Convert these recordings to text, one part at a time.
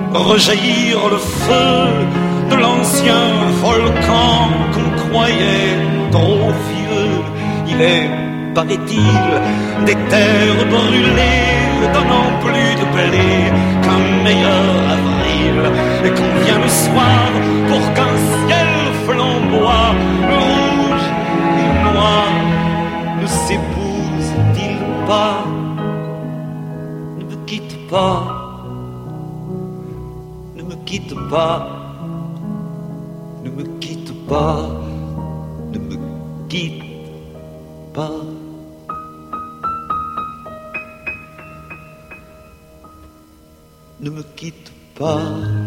rejaillir le feu de l'ancien volcan qu'on croyait trop vieux. Il est, paraît-il, des terres brûlées, donnant plus de blé qu'un meilleur avril. Et qu'on vient le soir pour qu'un ciel flamboie, rouge et noir, ne s'épouse-t-il pas? Ne me quitte pas, ne me quitte pas, ne me quitte pas, ne me quitte pas. Ne me quitte pas,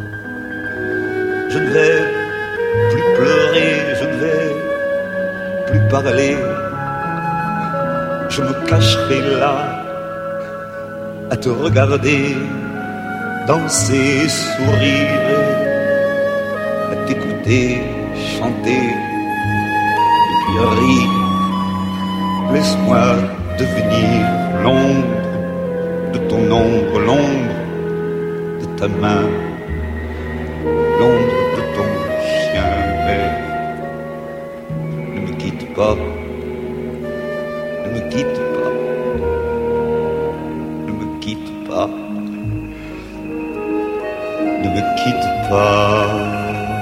je ne vais plus pleurer, je ne vais plus parler, je me cacherai là à te regarder, danser, sourire, à t'écouter, chanter, et puis rire. Laisse-moi devenir l'ombre de ton ombre, l'ombre de ta main, l'ombre de ton chien. Mais ne me quitte pas, ne me quitte pas, ne me quitte pas, ne me quitte pas.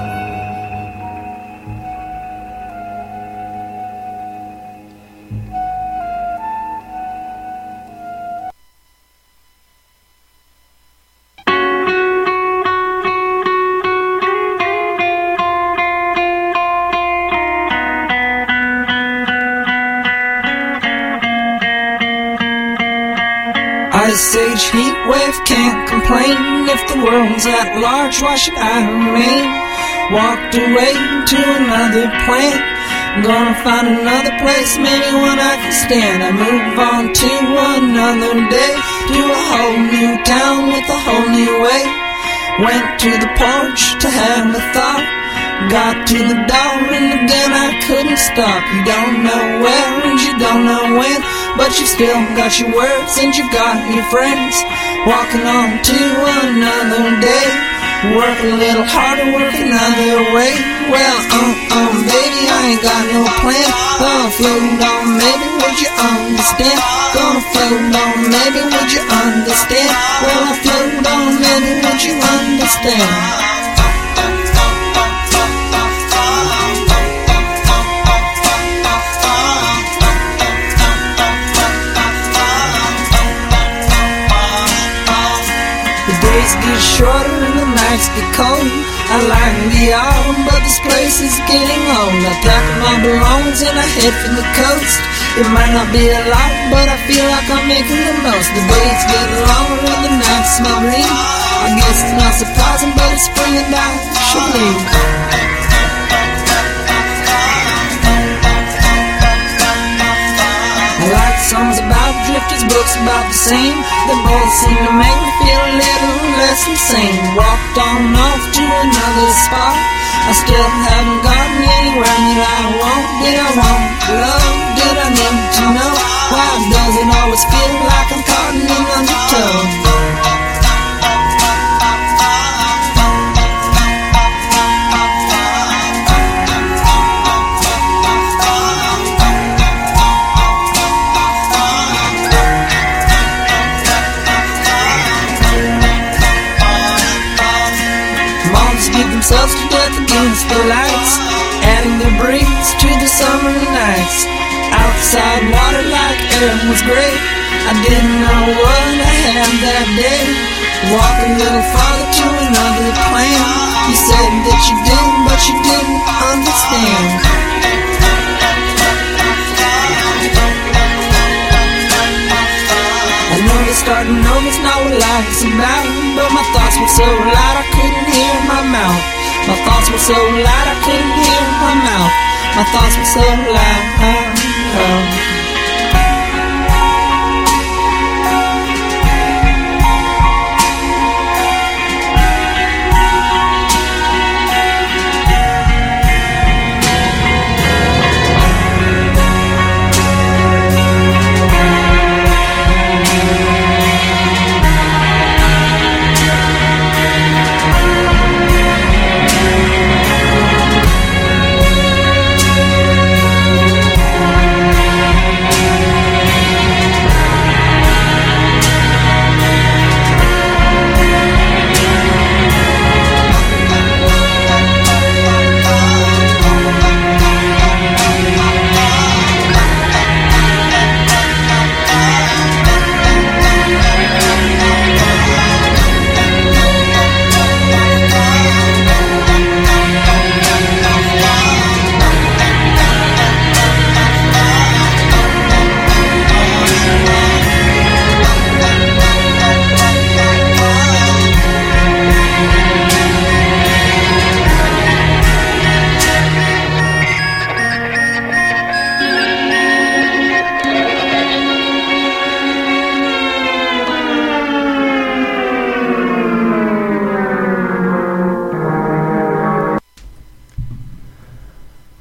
Ice age heat wave, can't complain. If the world's at large, why should I remain? Walked away to another planet, gonna find another place, maybe one I can stand. I move on to another day, to a whole new town with a whole new way. Went to the porch to have a thought, got to the door and again I couldn't stop. You don't know where and you don't know when, but you still got your words and you got your friends. Walking on to another day, work a little harder, work another way. Well, baby, I ain't got no plan. Gonna float on, maybe would you understand? Gonna float on, maybe would you understand? Well, I float on, maybe would you understand? Days get shorter and the nights get cold. I like the autumn, but this place is getting old. I pack up my belongings and I head for the coast. It might not be a lot, but I feel like I'm making the most. The days get longer and the nights smell green. I guess it's not surprising, but it's spring and I should leave. I like songs about drifters, books about the same. They both seem to make me feel a little less insane. Walked on off to another spot, I still haven't gotten anywhere that I want. Did I want love? Did I need to know? Why does it always feel like I'm caught in an undertow? Themselves to death against the lights, adding their breeze to the summer nights. Outside water like air was great. I didn't know what I had that day. Walk a little farther to another plan. You said that you did, but you didn't understand. I know that starting over's not what life's about, but my thoughts were so loud I couldn't hear my mouth. My thoughts were so loud I couldn't hear my mouth. My thoughts were so loud.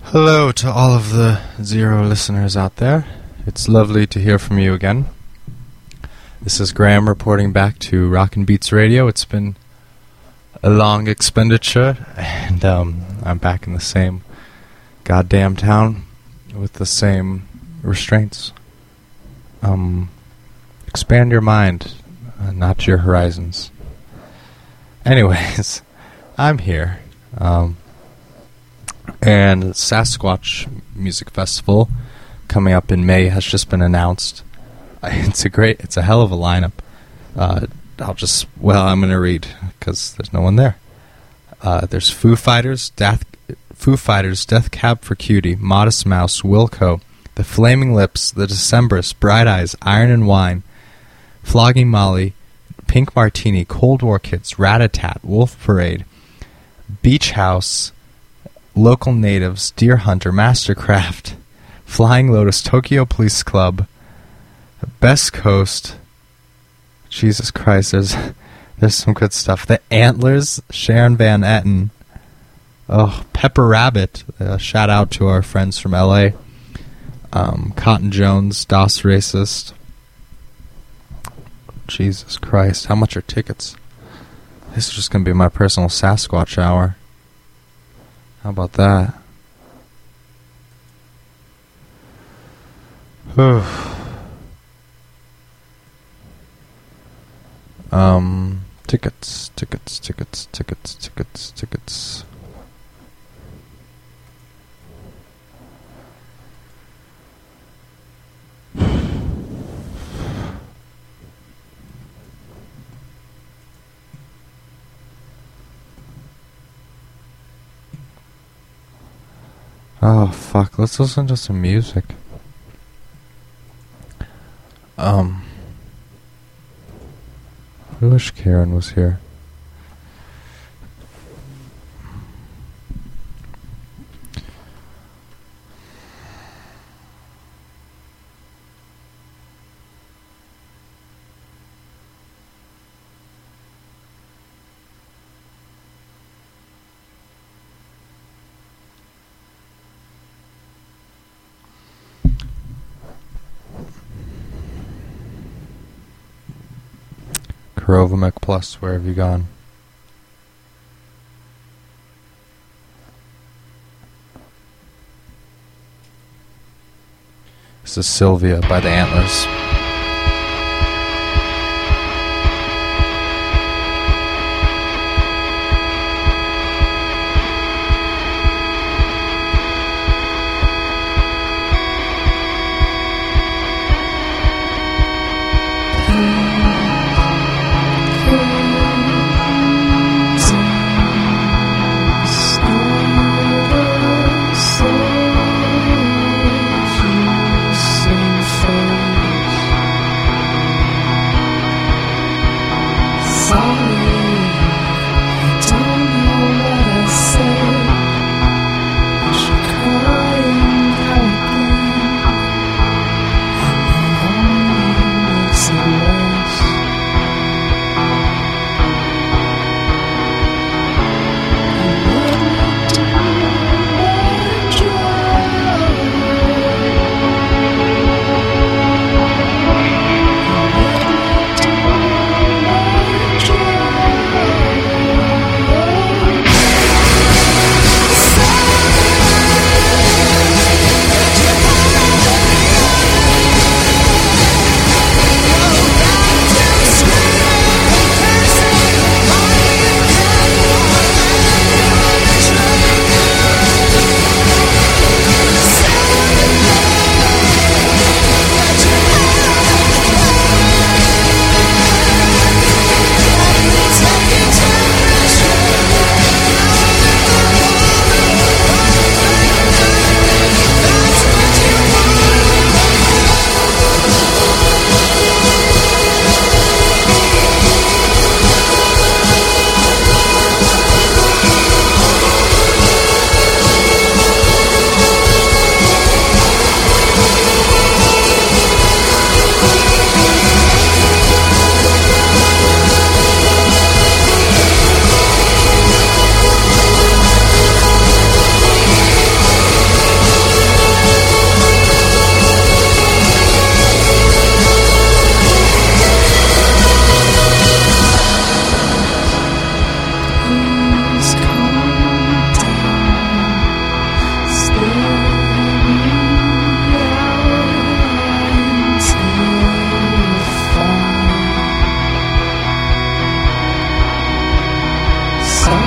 Hello to all of the Zero listeners out there. It's lovely to hear from you again. This is Graham reporting back to Rockin' Beats Radio. It's been a long expenditure, and I'm back in the same goddamn town with the same restraints. Expand your mind, not your horizons. Anyways, I'm here. And Sasquatch Music Festival coming up in May has just been announced. It's a hell of a lineup. I'm going to read because there's no one there. There's Foo Fighters, Death Cab for Cutie, Modest Mouse, Wilco, The Flaming Lips, The Decemberists, Bright Eyes, Iron and Wine, Flogging Molly, Pink Martini, Cold War Kids, Rat-a-Tat, Wolf Parade, Beach House, Local Natives, Deer Hunter, Mastercraft, Flying Lotus, Tokyo Police Club, Best Coast. Jesus Christ, there's some good stuff. The Antlers, Sharon Van Etten. Oh, Pepper Rabbit. Shout out to our friends from LA. Cotton Jones, Das Racist. Jesus Christ, how much are tickets? This is just going to be my personal Sasquatch hour. How about that? Tickets. Oh, fuck. Let's listen to some music. I wish Karen was here. Rovamic Plus, where have you gone? This is Sylvia by the Antlers.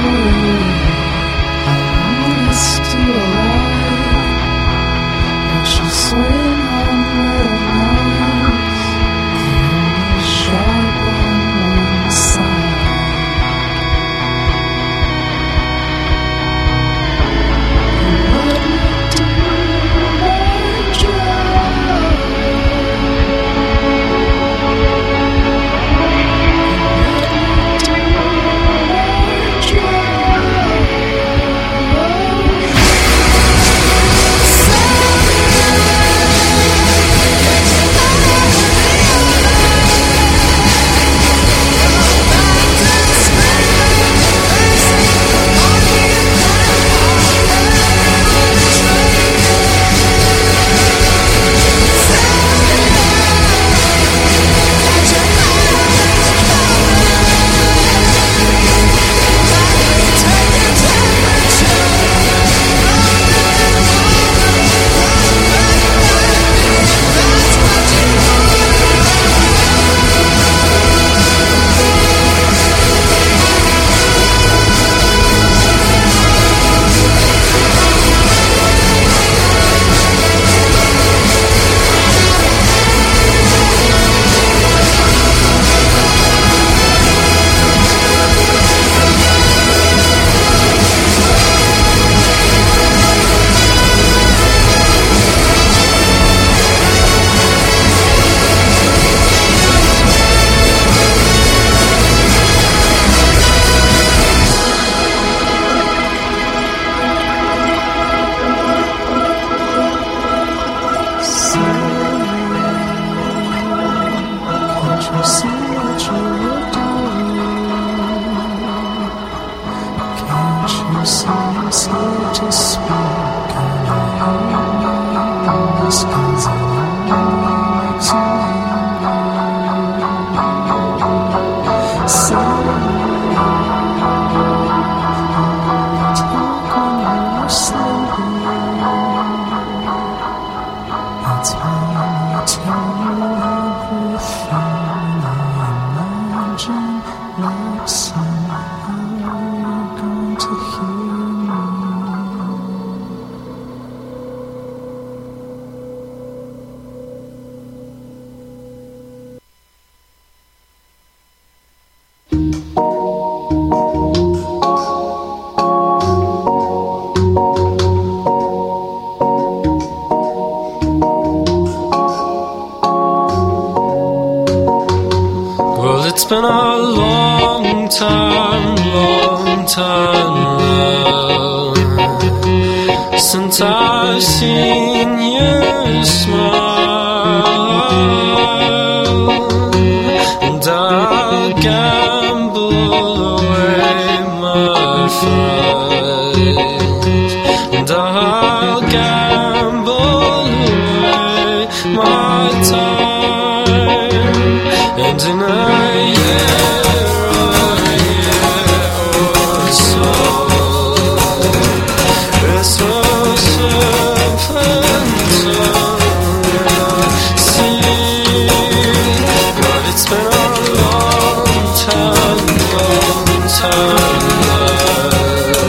It's been a long time now since I've seen you smile, and I'll gamble away my fight, and I'll gamble away my time, and in a time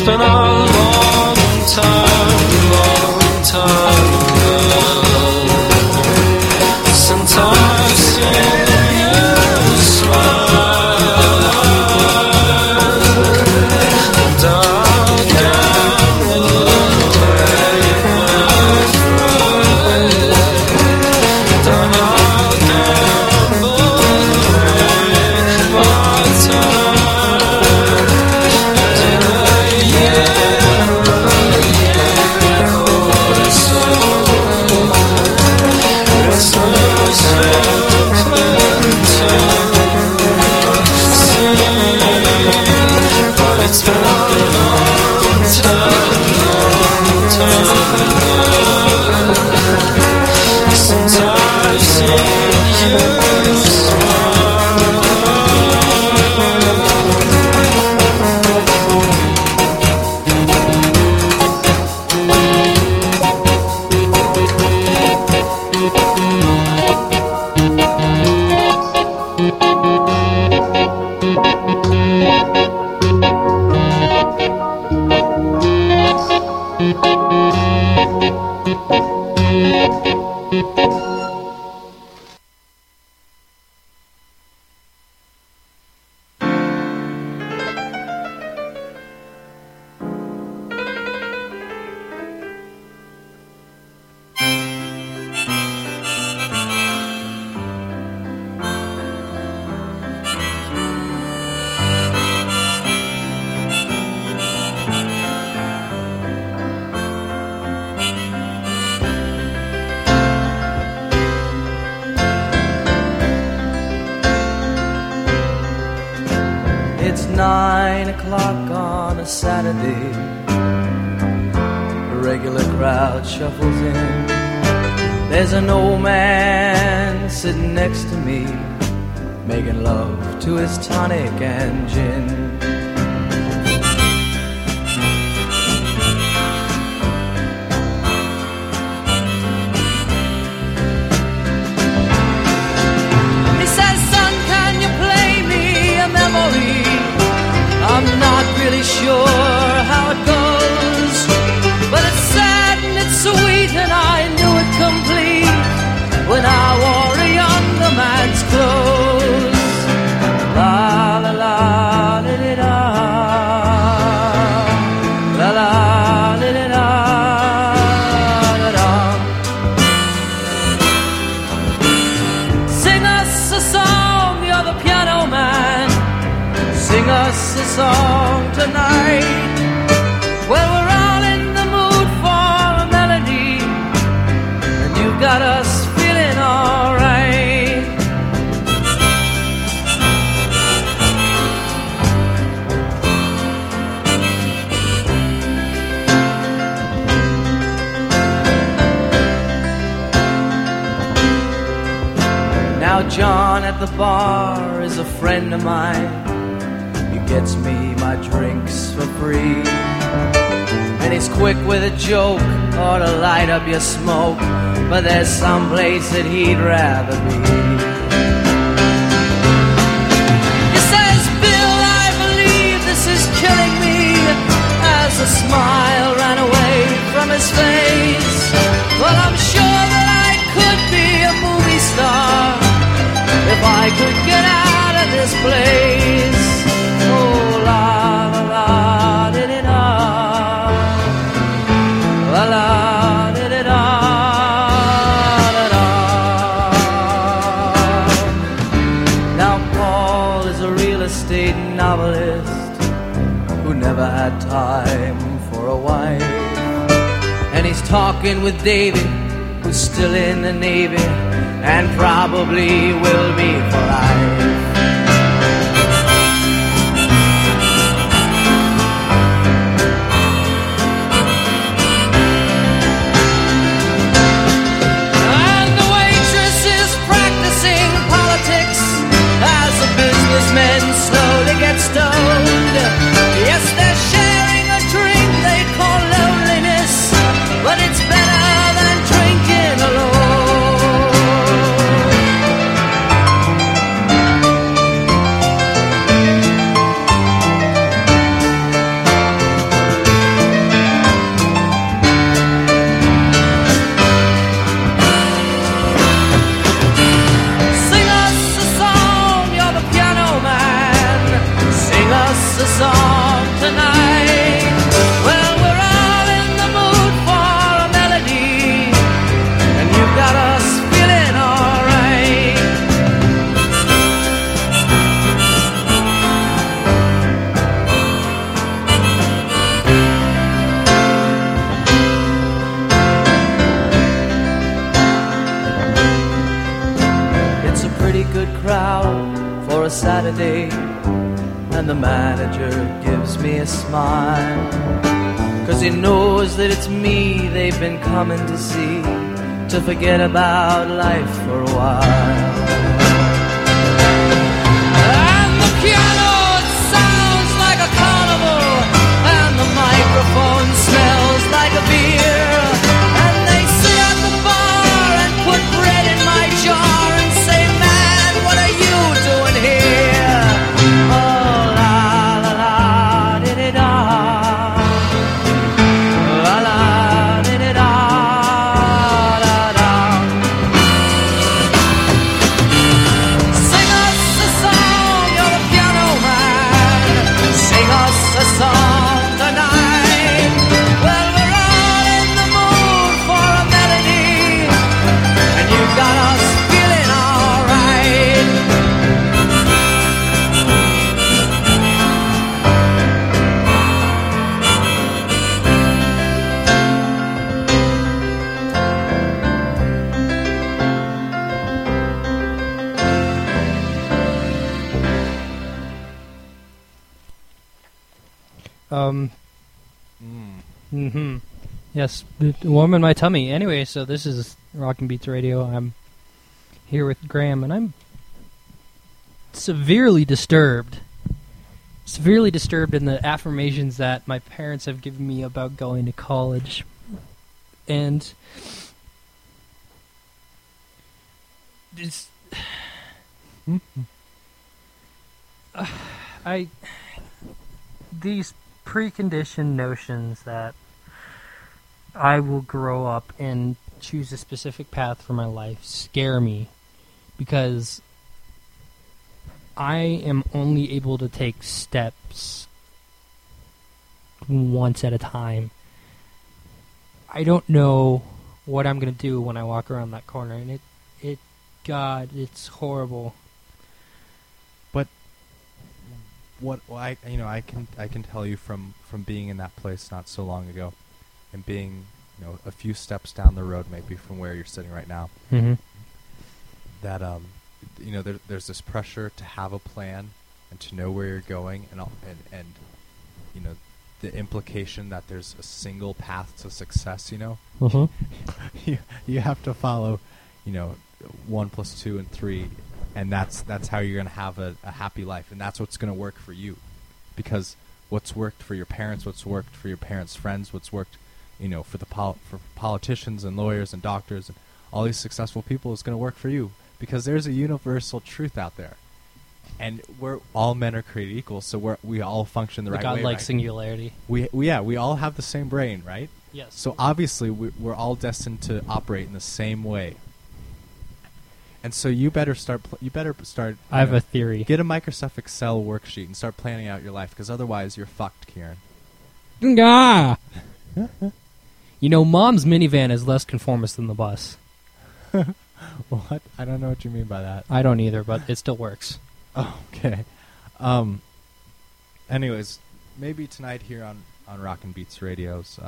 been a long time since I've seen you smile, and I'll gamble away my friend, and I'll gamble away my time, and in a year or so, it's no secret to see, but it's been a long time since I've seen you smile. It's 9 o'clock on a Saturday. The regular crowd shuffles in. There's an old man sitting next to me, making love to his tonic and gin. He says, "Son, can you play me a memory? I'm not really sure how it goes, but it's sad and it's sweet, and I knew it complete when I wore a younger man's clothes." La la la da da da, la la da da da da da. Sing us a song, you're the piano man. Sing us a song tonight. Well, we're all in the mood for a melody, and you got us feeling alright. Now John at the bar is a friend of mine. Gets me my drinks for free, and he's quick with a joke or to light up your smoke, but there's some place that he'd rather be. He says, "Bill, I believe this is killing me," as a smile ran away from his face. Well, I'm sure that I could be a movie star if I could get out of this place. Oh, la la la da da da, la la da da da da da. Now Paul is a real estate novelist who never had time for a wife, and he's talking with David, who's still in the Navy and probably will be for life. Men slowly get stoned. Yes, they're sharing a drink they call loneliness, but it's better than drinking alone. crowd for a Saturday, and the manager gives me a smile, 'cause he knows that it's me they've been coming to see, to forget about life for a while. And the piano, it sounds like a carnival, and the microphone smells like a beer, and they sit at the bar and put bread in my jar and say, man, what are you doing here? Oh, la la la, di-di-da, la la, di-di-da, da-da. Sing us a song, you're a piano man. Sing us a song tonight. Well, we're all in the mood for a melody, and you got us feeling alright. Yes, warm in my tummy. Anyway, so this is Rockin' Beats Radio. I'm here with Graham, and I'm severely disturbed. Severely disturbed in the affirmations that my parents have given me about going to college. And these preconditioned notions that I will grow up and choose a specific path for my life scare me, because I am only able to take steps once at a time. I don't know what I'm going to do when I walk around that corner, and God, it's horrible. I can tell you from being in that place not so long ago, and being a few steps down the road maybe from where you're sitting right now, that there's this pressure to have a plan and to know where you're going, and the implication that there's a single path to success. You have to follow 1 + 2 and 3. And that's how you're going to have a happy life, and that's what's going to work for you, because what's worked for your parents, what's worked for your parents' friends, what's worked, for politicians and lawyers and doctors and all these successful people is going to work for you, because there's a universal truth out there, and all men are created equal, so we all function the right way. God-like right? singularity. We all have the same brain, right? Yes. So obviously we're all destined to operate in the same way. And so you better start. I have a theory. Get a Microsoft Excel worksheet and start planning out your life, because otherwise you're fucked, Kieran. Ah! Mom's minivan is less conformist than the bus. What? I don't know what you mean by that. I don't either, but it still works. Oh, okay. Anyways, maybe tonight here on Rockin' Beats radios.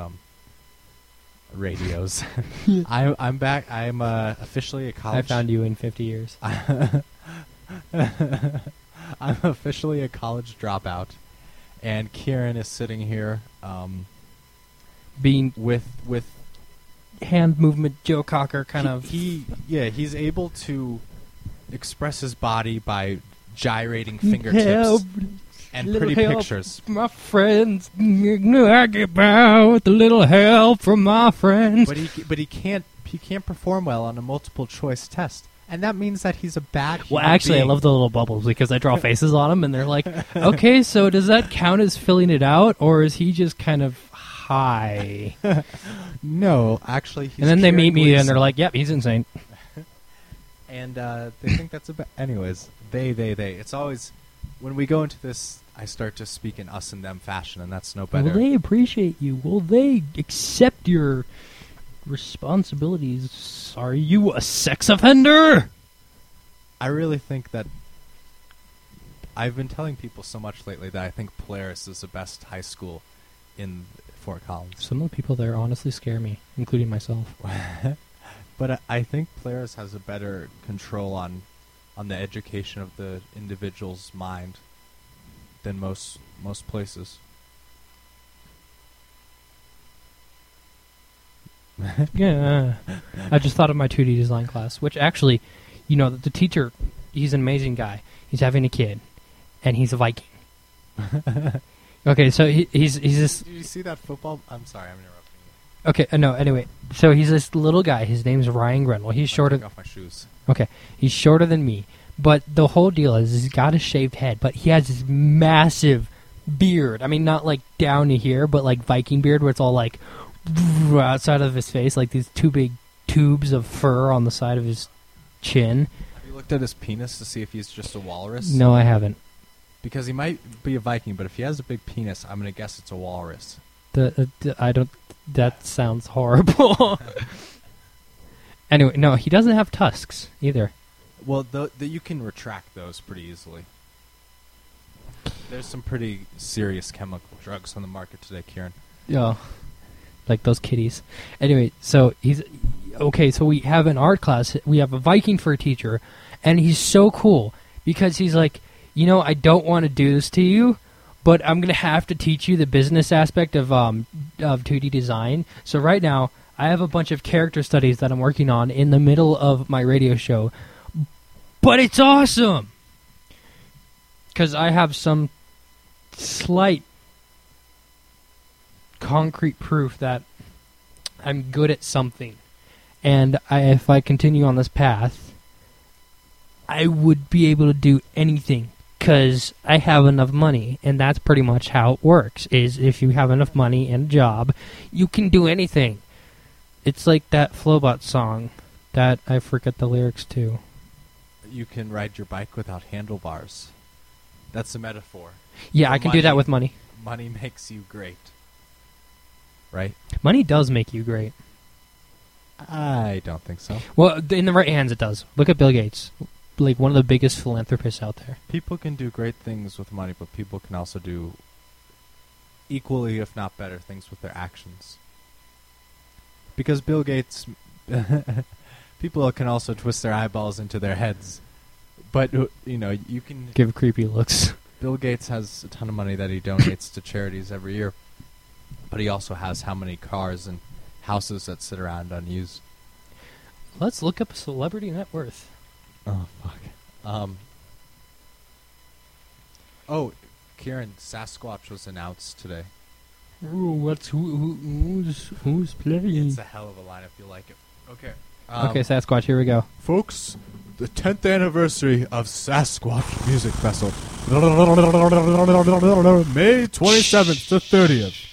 I'm back. I'm officially a college. I found you in 50 years. I'm officially a college dropout, and Kieran is sitting here, being with hand movement Joe Cocker kind of. He's able to express his body by gyrating fingertips. And pretty pictures. My friends, I get by with a little help from my friends. But he can't perform well on a multiple choice test, and that means that he's a bad. Well, actually, being. I love the little bubbles, because I draw faces on them, and they're like, okay, so does that count as filling it out, or is he just kind of high? No, actually, he's. And then they meet me, Gleason. and they're like, yep, he's insane. And they think that's anyways, they. It's always when we go into this. I start to speak in us and them fashion, and that's no better. Will they appreciate you? Will they accept your responsibilities? Are you a sex offender? I really think that I've been telling people so much lately that I think Polaris is the best high school in Fort Collins. Some of the people there honestly scare me, including myself. But I think Polaris has a better control on on the education of the individual's mind than most places. Yeah. I just thought of my 2D design class, which actually, the teacher, he's an amazing guy. He's having a kid, and he's a Viking. Okay, so he's this... Did you see that football? I'm sorry, I'm interrupting you. Okay, no, anyway. So he's this little guy. His name's Ryan Grendel. He's shorter... Take off my shoes. Okay, he's shorter than me. But the whole deal is he's got a shaved head, but he has this massive beard. I mean, not like down to here, but like Viking beard where it's all like outside of his face, like these two big tubes of fur on the side of his chin. Have you looked at his penis to see if he's just a walrus? No, I haven't. Because he might be a Viking, but if he has a big penis, I'm going to guess it's a walrus. I don't... That sounds horrible. Anyway, no, he doesn't have tusks either. Well, you can retract those pretty easily. There's some pretty serious chemical drugs on the market today, Kieran. Yeah. Like those kitties. Anyway, so he's... Okay, so we have an art class. We have a Viking for a teacher, and he's so cool because he's like, I don't want to do this to you, but I'm going to have to teach you the business aspect of 2D design. So right now, I have a bunch of character studies that I'm working on in the middle of my radio show. But it's awesome! Because I have some slight concrete proof that I'm good at something. And if I continue on this path, I would be able to do anything. Because I have enough money, and that's pretty much how it works, is if you have enough money and a job, you can do anything. It's like that Flowbot song that I forget the lyrics to. You can ride your bike without handlebars. That's a metaphor. Yeah, For I can do that with money. Money makes you great. Right? Money does make you great. I don't think so. Well, in the right hands it does. Look at Bill Gates. Like one of the biggest philanthropists out there. People can do great things with money, but people can also do equally, if not better, things with their actions. Because Bill Gates... People can also twist their eyeballs into their heads. But, you can... Give creepy looks. Bill Gates has a ton of money that he donates to charities every year. But he also has how many cars and houses that sit around unused. Let's look up celebrity net worth. Oh, fuck. Kieran, Sasquatch was announced today. Ooh, who's playing? It's a hell of a lineup. You'll like it. Okay. Okay, Sasquatch, here we go. Folks, the 10th anniversary of Sasquatch Music Festival. May 27th to 30th.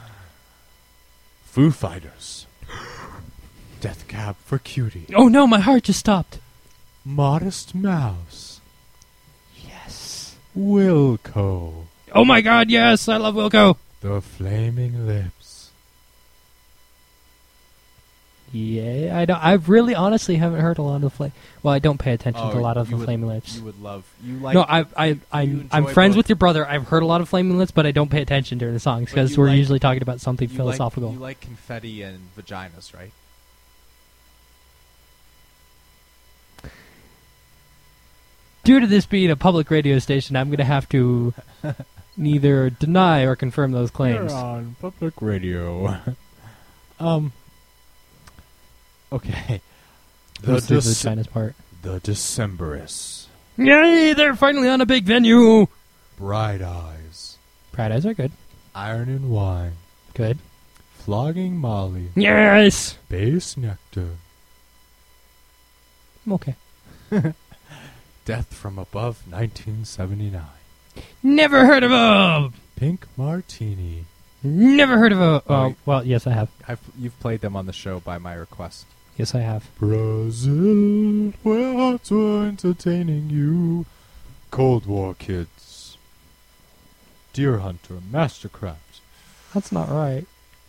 Foo Fighters. Death Cab for Cutie. Oh no, my heart just stopped. Modest Mouse. Yes. Wilco. Oh my god, yes, I love Wilco. The Flaming Lips. Yeah, I really honestly haven't heard a lot of Well, I don't pay attention to a lot of the Flaming Lips. You would love... You like... No, I'm friends with your brother. I've heard a lot of Flaming Lips, but I don't pay attention during the songs because we're usually talking about something philosophical. You like confetti and vaginas, right? Due to this being a public radio station, I'm going to have to neither deny or confirm those claims. You're on public radio. Okay. Let's do the vaginas part. The Decemberists. Yay, they're finally on a big venue. Bright Eyes. Bright Eyes are good. Iron and Wine. Good. Flogging Molly. Yes! Base Nectar. I'm okay. Death from Above 1979. Never heard of a... Pink Martini. Never heard of a... well, yes, I have. You've played them on the show by my request. Yes, I have. Brazil, where hearts were entertaining you. Cold War Kids. Deer Hunter, Mastercraft. That's not right.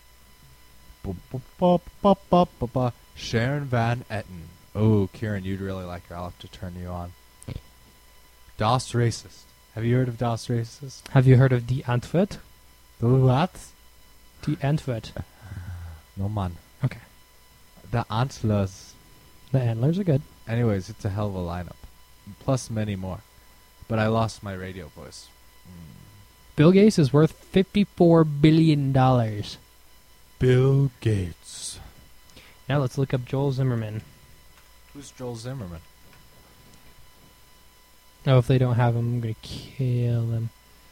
Sharon Van Etten. Oh, Kieran, you'd really like her. I'll have to turn you on. Das Racist. Have you heard of Das Racist? Have you heard of Die Antwoord? The what? Die Antwoord. No, man. Okay. The Antlers. The Antlers are good. Anyways, it's a hell of a lineup. plus many more. But I lost my radio voice. Bill Gates is worth $54 billion. Bill Gates. Now let's look up Joel Zimmerman. Who's Joel Zimmerman? Oh, if they don't have him, I'm going to kill them.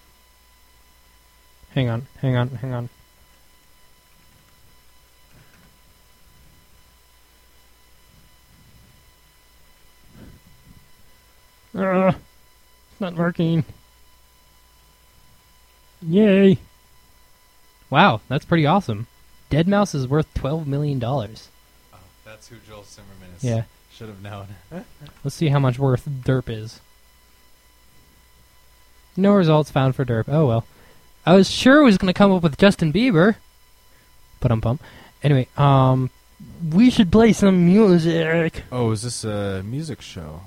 Hang on. It's not working. Yay. Wow, that's pretty awesome. Deadmau5 is worth $12 million. Oh, that's who Joel Zimmerman is. Yeah. Should have known. Let's see how much worth Derp is. No results found for Derp. Oh well. I was sure it was going to come up with Justin Bieber. But I'm pumped. Anyway, we should play some music. Oh, is this a music show?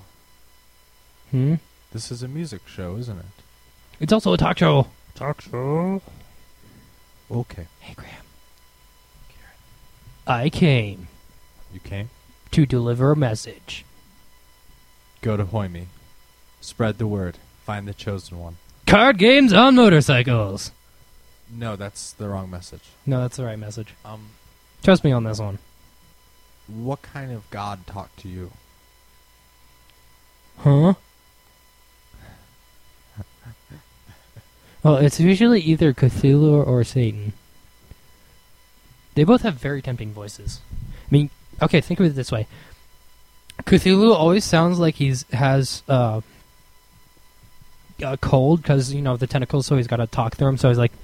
This is a music show, isn't it? It's also a talk show. Talk show. Okay. Hey, Graham. I came You came? to deliver a message. Go to Hoimi. Spread the word. Find the chosen one. Card games on motorcycles. No, that's the wrong message. No, that's the right message. Trust me on this one. What kind of god talked to you? Huh? Well, it's usually either Cthulhu or Satan. They both have very tempting voices. I mean, okay, think of it this way. Cthulhu always sounds like has a cold because, the tentacles, so he's got to talk through them, so he's like...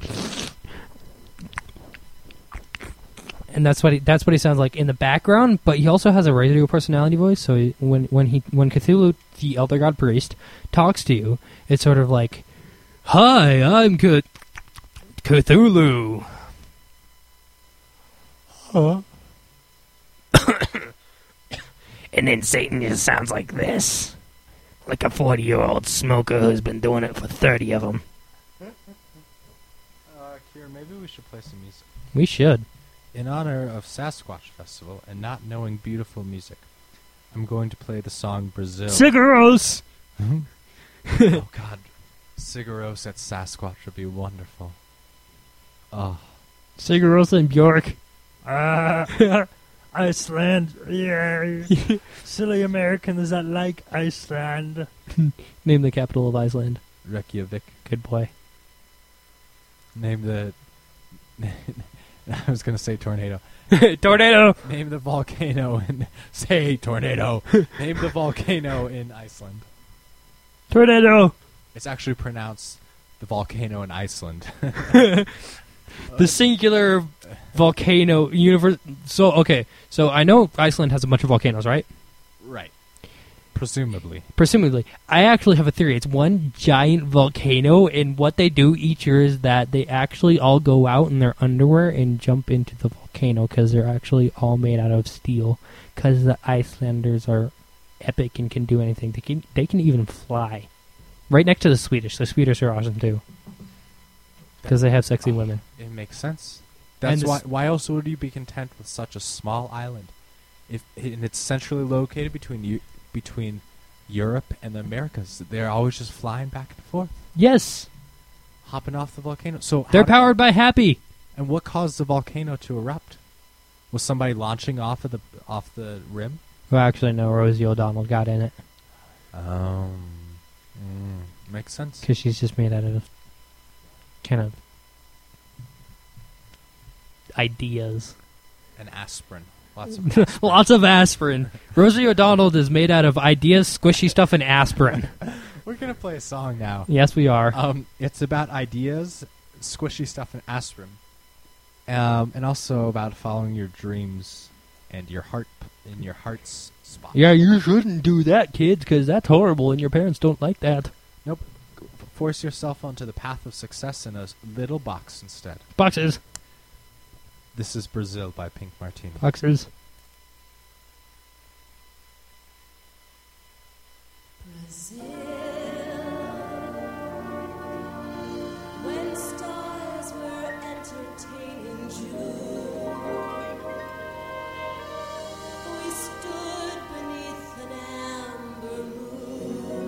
And that's what he sounds like in the background, but he also has a radio personality voice, so when Cthulhu, the Elder God Priest, talks to you, it's sort of like... Hi, I'm Cthulhu. Huh? And then Satan just sounds like this. Like a 40-year-old smoker who's been doing it for 30 of them. Kira, maybe we should play some music. We should. In honor of Sasquatch Festival and not knowing beautiful music, I'm going to play the song Brazil. Cigaros! Oh, God. Cigaros at Sasquatch would be wonderful. Oh. Cigaros and Bjork. Iceland. Yeah. Silly Americans that like Iceland. Name the capital of Iceland. Reykjavik. Good boy. Name the... I was going to say tornado. Tornado! Name the volcano in... Say tornado. Name the volcano in Iceland. Tornado! It's actually pronounced the volcano in Iceland. The singular volcano universe. So I know Iceland has a bunch of volcanoes, right? Right. Presumably. I actually have a theory. It's one giant volcano, and what they do each year is that they actually all go out in their underwear and jump into the volcano because they're actually all made out of steel. Because the Icelanders are epic and can do anything. They can even fly. Right next to the Swedish. The Swedish are awesome too. Because they have sexy women. It makes sense. That's why else would you be content with such a small island? And it's centrally located between Europe and the Americas. They're always just flying back and forth. Yes. Hopping off the volcano. So they're powered by Happy. And what caused the volcano to erupt? Was somebody launching off the rim? Well, actually, no. Rosie O'Donnell got in it. Makes sense. Because she's just made out of kind of ideas. And aspirin. Lots of aspirin. Lots of aspirin. Rosie O'Donnell is made out of ideas, squishy stuff, and aspirin. We're going to play a song now. Yes, we are. It's about ideas, squishy stuff, and aspirin. And also about following your dreams and your heart in your heart's spot. Yeah, you shouldn't do that, kids, because that's horrible, and your parents don't like that. Nope. Force yourself onto the path of success in a little box instead. Boxes. This is Brazil by Pink Martini. Boxers. Brazil, when stars were entertaining June, we stood beneath an amber moon.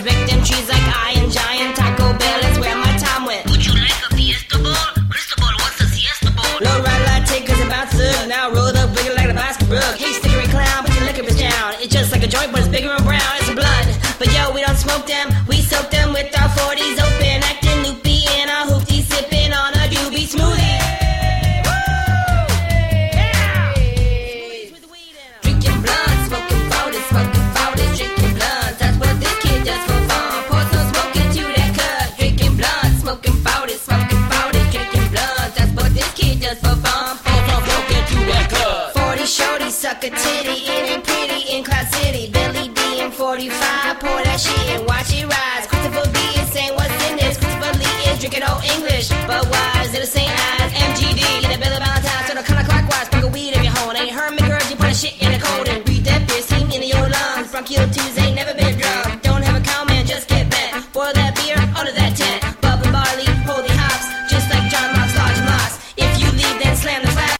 Respect them trees like Iron Giant. Taco Bell is where my time went. Would you like a Fiesta Bowl? Cristobal wants a Siesta Bowl. Low ride latte cause I'm about to now roll up bigger like a basketball. Hey, stickery clown, put your liquor bitch down. It's just like a joint, but it's bigger and brown. It's blood. But yo, we don't smoke them. We soak them with our 40s open. Acting loopy in our hoopty. Sipping on a doobie smoothie. Drinking blood, smoking folders, drinking blood. That's what this kid does for fun. Pour some smoke into that cup. Drinking blood, smoking folders, drinking blood. That's what this kid does for fun. Pour some smoke into that cup. 40 shorty, suck a titty, it ain't pretty in Cloud City. Billy B and 45, pour that shit and watch it rise. Christopher B is saying what's in this. Christopher Lee is drinking old English, but why is it the same as MGD? The Billy Valentine, so the counterclockwise, sprinkle weed in your hole. Ain't heard me, girl, you put a shit in the cold and breathe that beer steam into your lungs. Bronchial Tuesday, never been drunk. Don't have a cow, man, just get back. Boil that beer under that tent. Bubbling barley, holy hops, just like John Moss, large moss. If you leave, then slam the flag.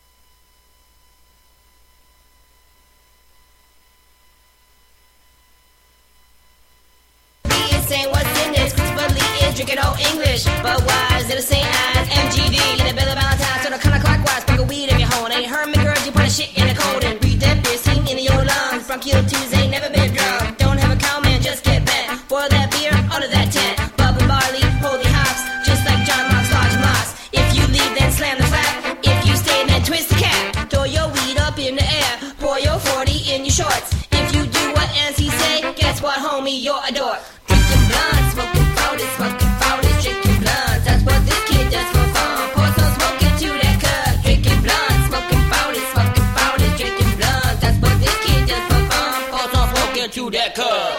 Saying what's in this. Christopher Lee is drinking old English, but why is it the same as MGD? The Billy Valentine, so the counterclockwise, sprinkle weed in your hole. Ain't heard me, girl, you put a shit in the cold and breathe that beer steam into your lungs. Bronchial Tuesday, never been drunk. Don't have a cow, man, just get back. Boil that beer under that tent. Bubbling barley, holy hops, just like John Moss, large moss. If you leave, then slam the flap. If you stay, then twist the cap. Throw your weed up in the air. Pour your 40 in your shorts. If you do what NC say, guess what, homie, you're a dork. Drinking blood, smoking folders, drinking blood. That's what this kid does for fun. Pour some smoke into that cup. Drinking blood, smoking folders, drinking blood. That's what this kid does for fun. Pour some smoke into that cup.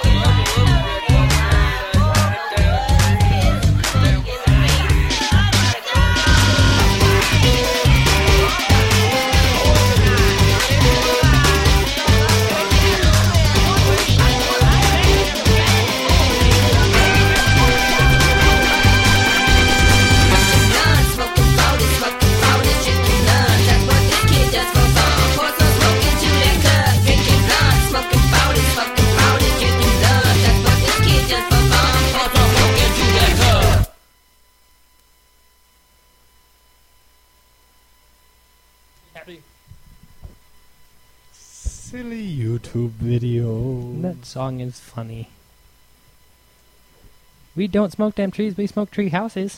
Silly YouTube video. That song is funny. We don't smoke damn trees, we smoke tree houses.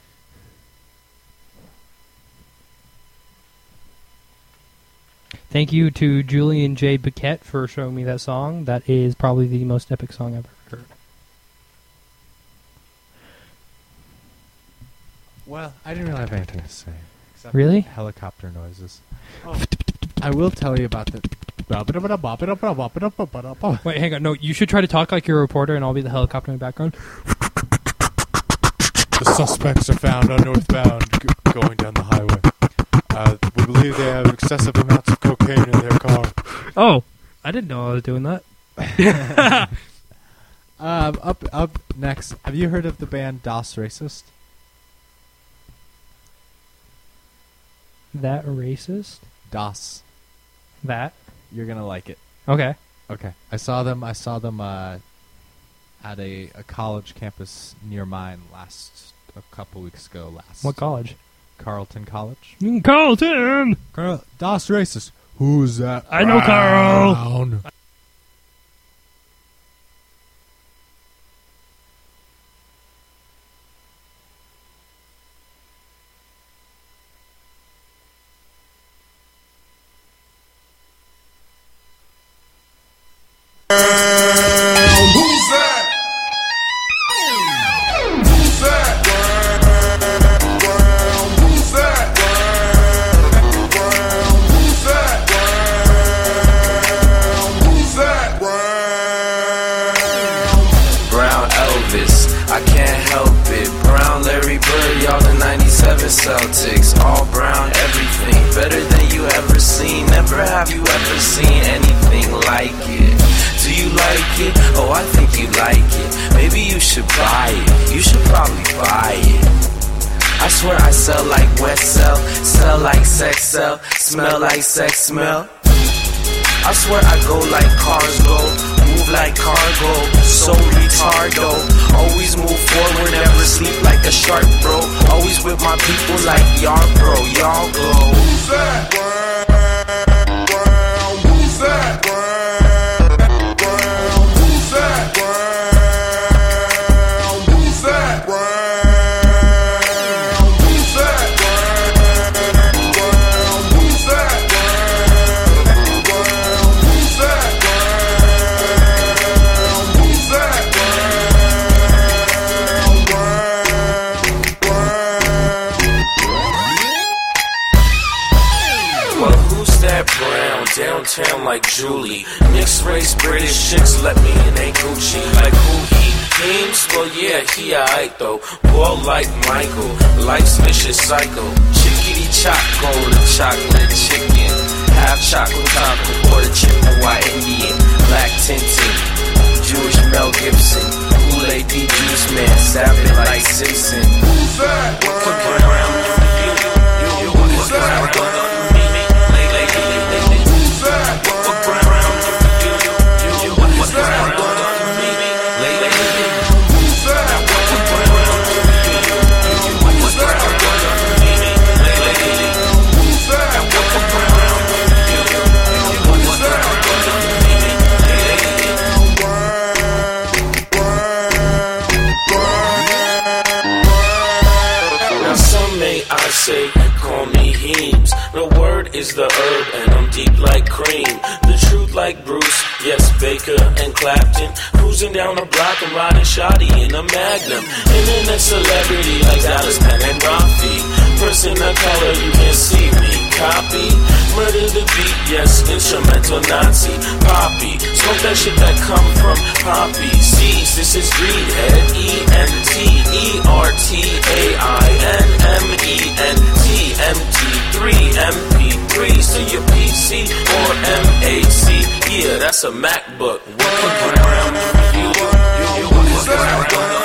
Thank you to Julian J. Biquette for showing me that song. That is probably the most epic song I've ever heard. Well, I didn't really have anything to say. Except Really? Helicopter noises. Oh. I will tell you about the... Wait, hang on. No, you should try to talk like you're a reporter and I'll be the helicopter in the background. The suspects are found on northbound going down the highway. We believe they have excessive amounts of cocaine in their car. Oh, I didn't know I was doing that. Up next, have you heard of the band Das Racist? That racist? Das. That? You're gonna like it. Okay. Okay. I saw them at a college campus near mine a couple weeks ago. What college? Carleton College. Carleton! Das Racist. Who's that? I know Carl. Brown? Who's that? Who's that? Who's that? Who's that? Who's that? Brown Elvis, I can't help it. Brown Larry Bird, y'all the 97 Celtics. All brown, everything better than you ever seen. Never have you ever seen anything like it. Do you like it? Oh, I think you like it. Maybe you should buy it. You should probably buy it. I swear I sell like wet sell like sex sell, smell like sex smell. I swear I go like cars go, move like cargo, so retardo. Always move forward, never sleep like a shark, bro. Always with my people like y'all, bro. Y'all go. Who's that? Who's that? Who's that? Who's that? Downtown like Julie, mixed race British chicks let me in a Gucci. Like who he? Games? Well yeah, he alright though. Ball like Michael, life's vicious cycle. Chickadee choco, the chocolate chicken. Half chocolate taco, quarter Chippewa Indian. Black tinted, Jewish Mel Gibson. Kool-Aid juice man, sapping like Simpson. Who's that? Look around, you look around. Call me Heems. The word is the herb, and I'm deep like cream. The truth like Bruce, yes, Baker and Clapton. Cruising down the block and riding shoddy in a Magnum. Internet celebrity like Dallas Penn and Rafi. Person of color, you can see me. Copy, murder the beat, yes, instrumental Nazi. Poppy, smoke that shit that come from poppy seeds. This is Greedhead, ENTERTAINMENT. MP3s to your PC or MAC. Yeah, that's a MacBook. Walk around, you walk around.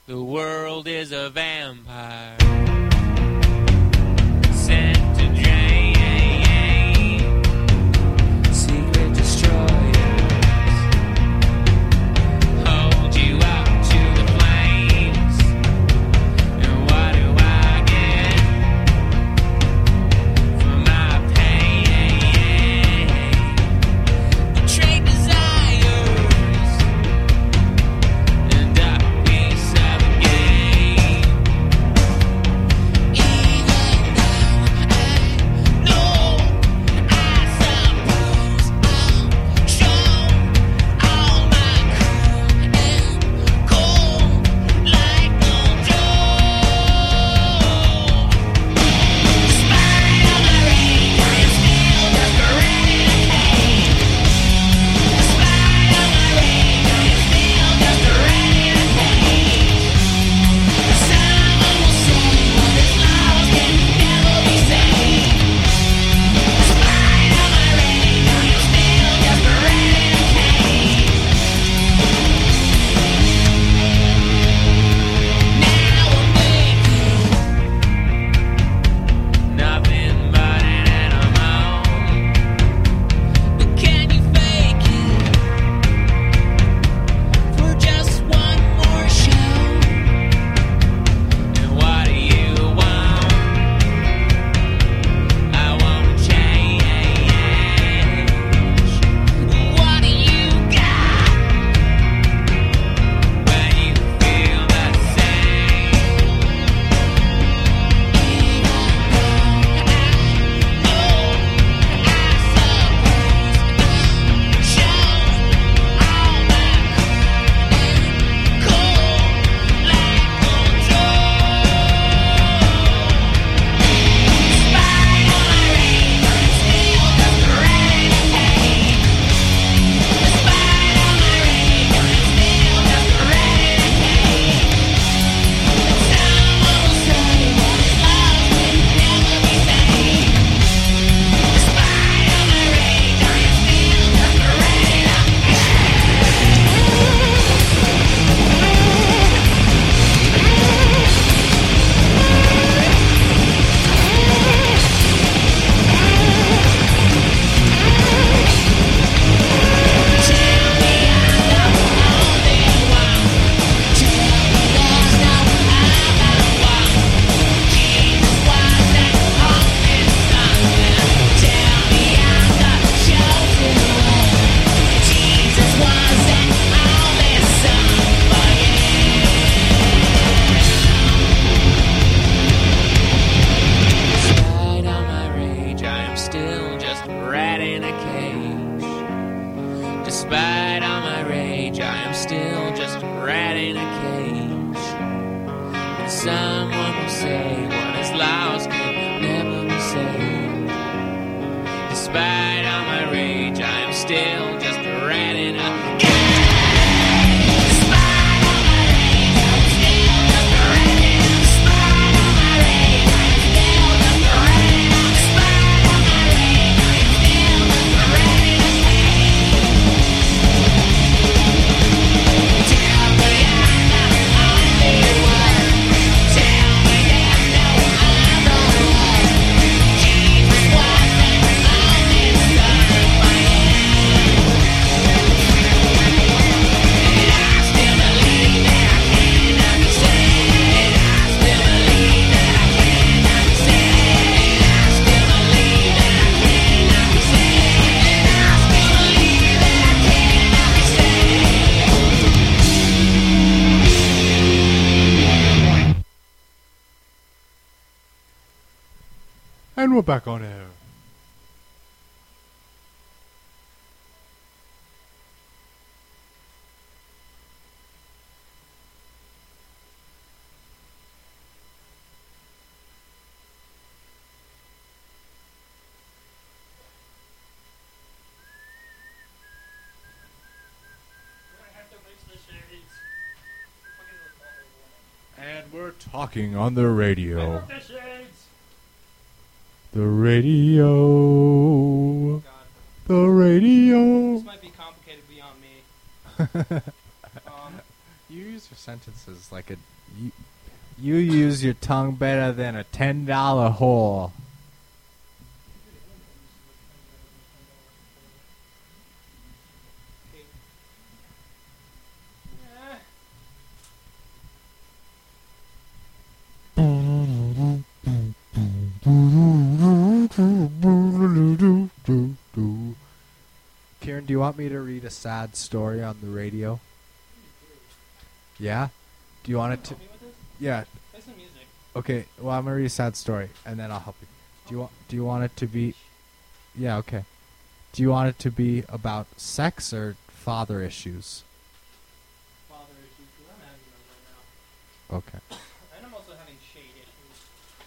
The world is a vampire sent to drain. Secret destroyers hold you up to the flames. And what do I get for my pain? Betrayed desires and a piece of a game. Even though I know, I suppose I'll show all my crew and go like no joke. Despite all my rage, I am still just a rat in a cage. Despite all my rage, I am still just a rat in a cage. Someone will say what is lost can never be saved. Despite all my rage, I am still just a rat in a cage. Now I'm making nothing but an animal. But can you fake it for just one more show? And what do you want? I want to change. What do you got when you feel the same? Even though I know, I suppose I'll show all my cool like Despite all my rage, I'm still just a rat in a cage. Despite all my rage, I'm still just a rat in a cage. Someone will say what is lost can never be saved. Despite all my rage, I am still just a rat in a Despite all my rage, I am still just a rat in a cage. Despite all my rage, I am still just a rat in a cage. And someone will say what is lost can never be saved. Despite all my rage, I am still just a rat in a cage. Despite all my rage, I am still just a rat in a Despite all my rage, I am still just a rat in a Despite all my rage, I am still just a rat in a Tell me I'm not the only one. Tell me there's no other one. Jesus wasn't only son for you. And I still believe that I cannot be saved. And I still believe that I cannot be saved. And I still believe that I cannot be saved. And I still believe that I cannot be saved. And we're back on air. And we're talking on the radio. The radio. The radio. This might be complicated beyond me. You use your sentences like you use your tongue better than a $10 whore. Kieran, do you want me to read a sad story on the radio? Yeah? Do you want it to? Yeah. Play some music. Okay, well, I'm going to read a sad story, and then I'll help you. Do you want it to be... Yeah, okay. Do you want it to be about sex or father issues? Father issues, 'cause I'm having those right now. Okay. And I'm also having shade issues.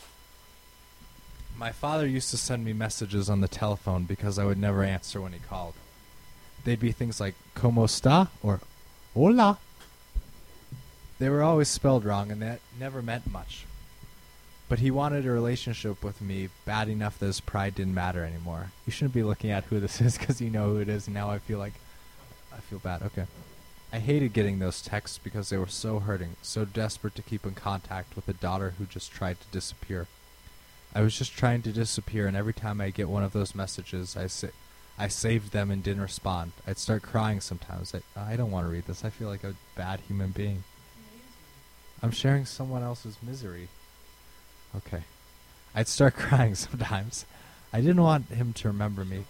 My father used to send me messages on the telephone because I would never answer when he called. They'd be things like, ¿Cómo está? Or, Hola. They were always spelled wrong, and that never meant much. But he wanted a relationship with me bad enough that his pride didn't matter anymore. You shouldn't be looking at who this is because you know who it is, and now I feel bad. Okay. I hated getting those texts because they were so hurting, so desperate to keep in contact with a daughter who just tried to disappear. I was just trying to disappear, and every time I get one of those messages, I saved them and didn't respond. I'd start crying sometimes. I don't want to read this. I feel like a bad human being. I'm sharing someone else's misery. Okay. I'd start crying sometimes. I didn't want him to remember me.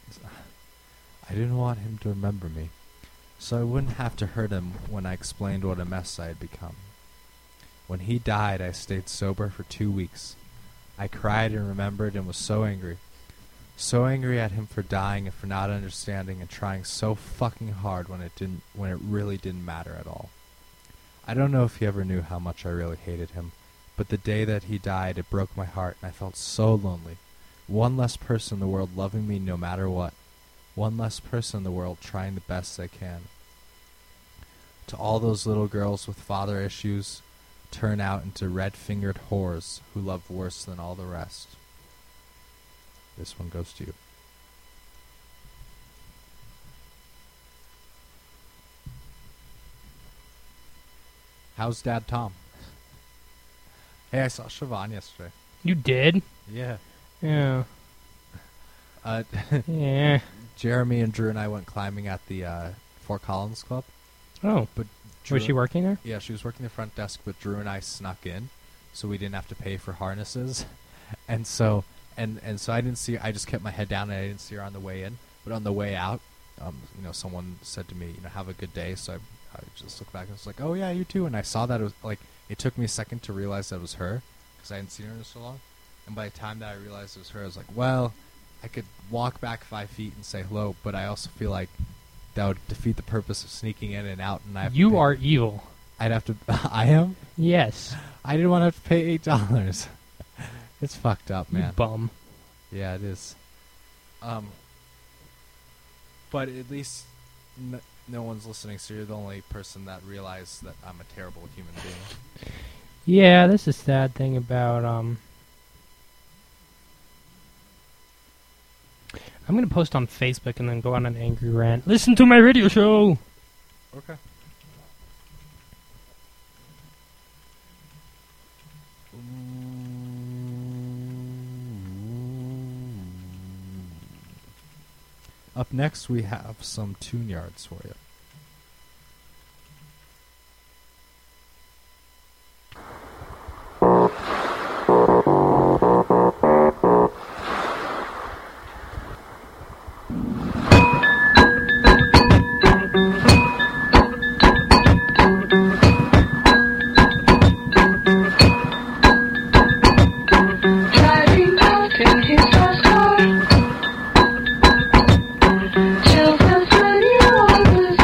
So I wouldn't have to hurt him when I explained what a mess I had become. When he died, I stayed sober for 2 weeks. I cried and remembered and was so angry. So angry at him for dying and for not understanding and trying so fucking hard when it really didn't matter at all. I don't know if he ever knew how much I really hated him, but the day that he died, it broke my heart and I felt so lonely. One less person in the world loving me no matter what. One less person in the world trying the best they can. To all those little girls with father issues, turn out into red-fingered whores who love worse than all the rest. This one goes to you. How's Dad Tom? Hey, I saw Siobhan yesterday. You did? Yeah. Yeah. Yeah. Jeremy and Drew and I went climbing at the Fort Collins Club. Oh. But was she working there? Yeah, she was working the front desk, but Drew and I snuck in, so we didn't have to pay for harnesses. And so I didn't see. I just kept my head down, and I didn't see her on the way in. But on the way out, someone said to me, "Have a good day." So I just looked back and was like, "Oh yeah, you too." And I saw that it was like it took me a second to realize that it was her because I hadn't seen her in so long. And by the time that I realized it was her, I was like, "Well, I could walk back 5 feet and say hello, but I also feel like that would defeat the purpose of sneaking in and out." And You are evil. I'd have to. I am? Yes. I didn't want to have to pay $8. It's fucked up, man. You bum. Yeah, it is. But at least no one's listening, so you're the only person that realized that I'm a terrible human being. Yeah, that's the sad thing about, I'm going to post on Facebook and then go on an angry rant. Listen to my radio show! Okay. Up next, we have some tune yards for you. Driving past in his fast car, children's many lovers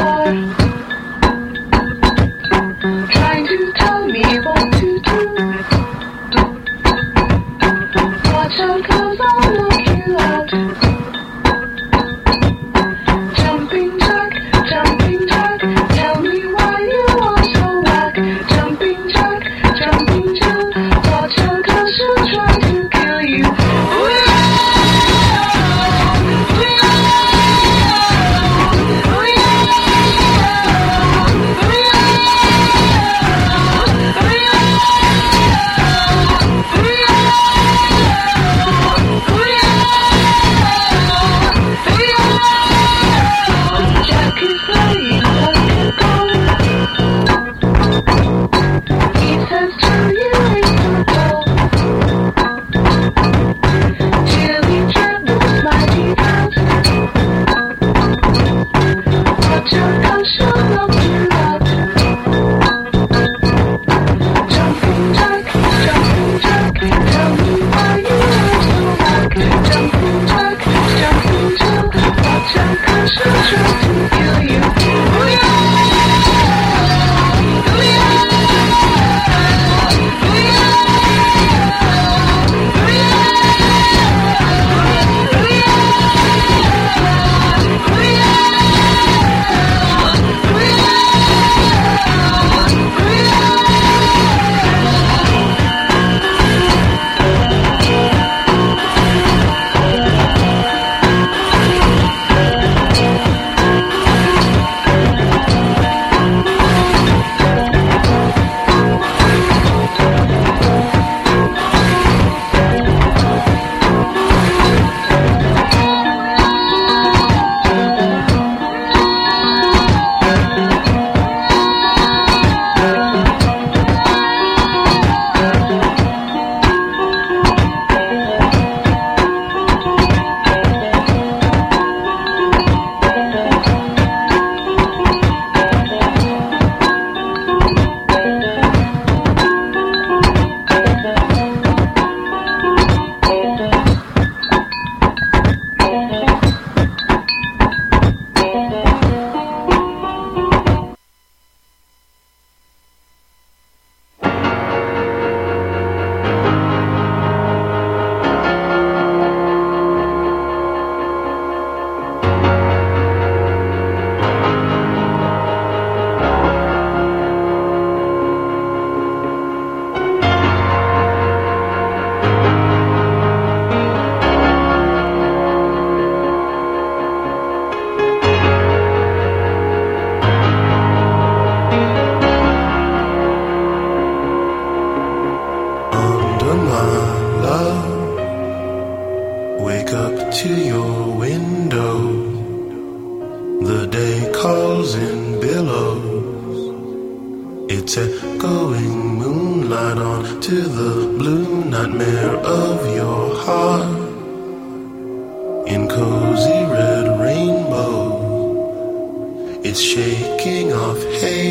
It's echoing moonlight on to the blue nightmare of your heart. In cozy red rainbow, it's shaking off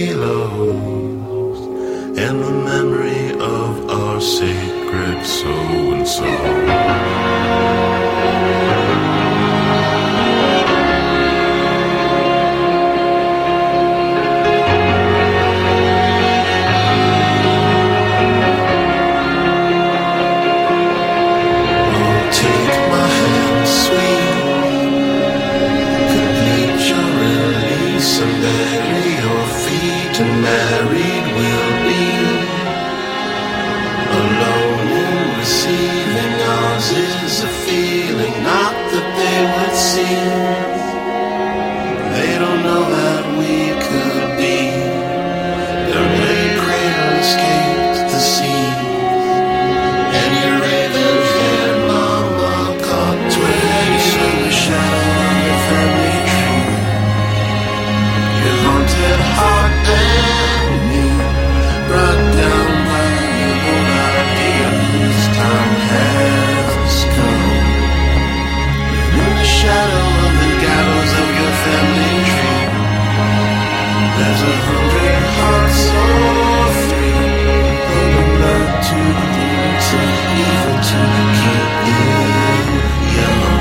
halos and the memory of our sacred so-and-so. And bury your feet, and married we'll be. Alone in receiving, ours is a feeling not that they would see. They don't know that we could be. Their late cradle escaped the sea, and your raven-haired mama caught twigs in the shadow of your family tree. Haunted heart and me, brought down by your old idea whose time has come. In the shadow of the gallows of your family tree, there's 100 hearts or three, holding blood to the roots of evil to keep it young.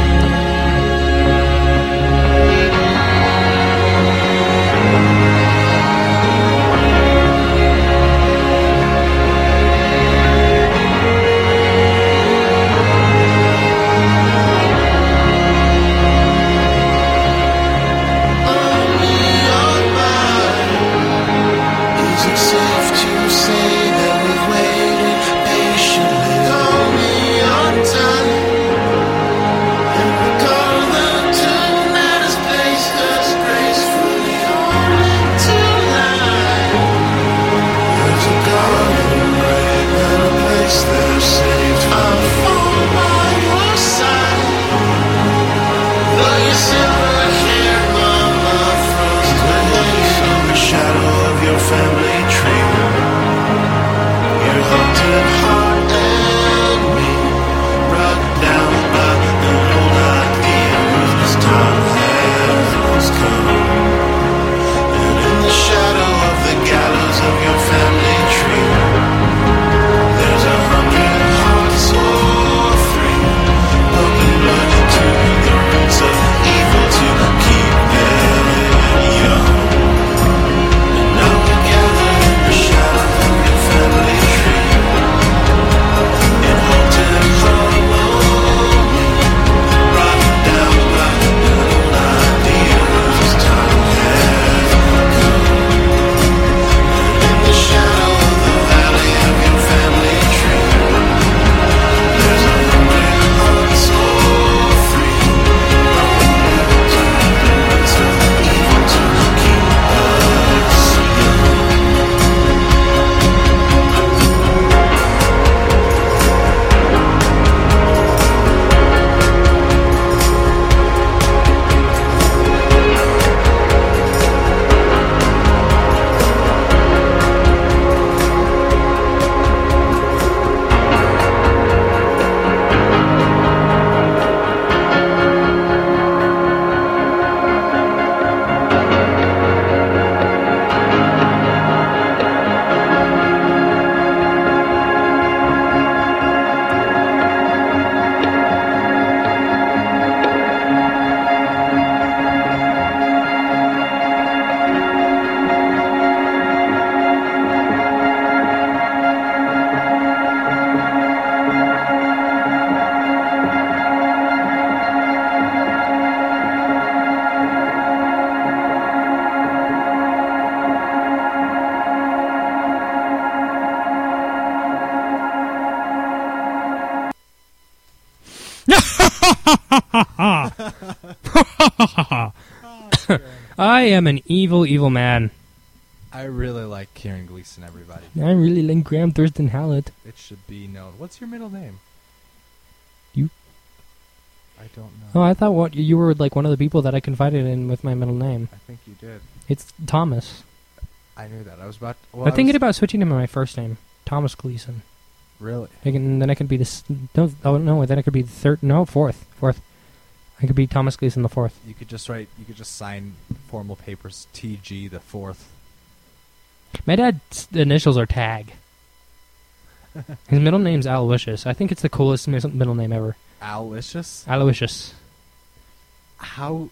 Family tree, your haunted heart and me, brought down by an old idea whose time has come. And in the shadow of the gallows of your family tree, there's 100 hearts or three, pumping blood to the roots of evil to keep them young. I am an evil, evil man. I really like Kieran Gleason, everybody. I really like Graham Thurston Hallett. It should be known. What's your middle name? You? I don't know. Oh, I thought you were like one of the people that I confided in with my middle name. I think you did. It's Thomas. I knew that. I was about. I'm thinking about switching to my first name, Thomas Gleason. Really? Then I could be this. No, then I could be the third. No, fourth. I could be Thomas Gleason the fourth. You could just write. You could just sign formal papers. TG the fourth. My dad's initials are Tag. His middle name's Aloysius. I think it's the coolest middle name ever. Aloysius? Aloysius. How?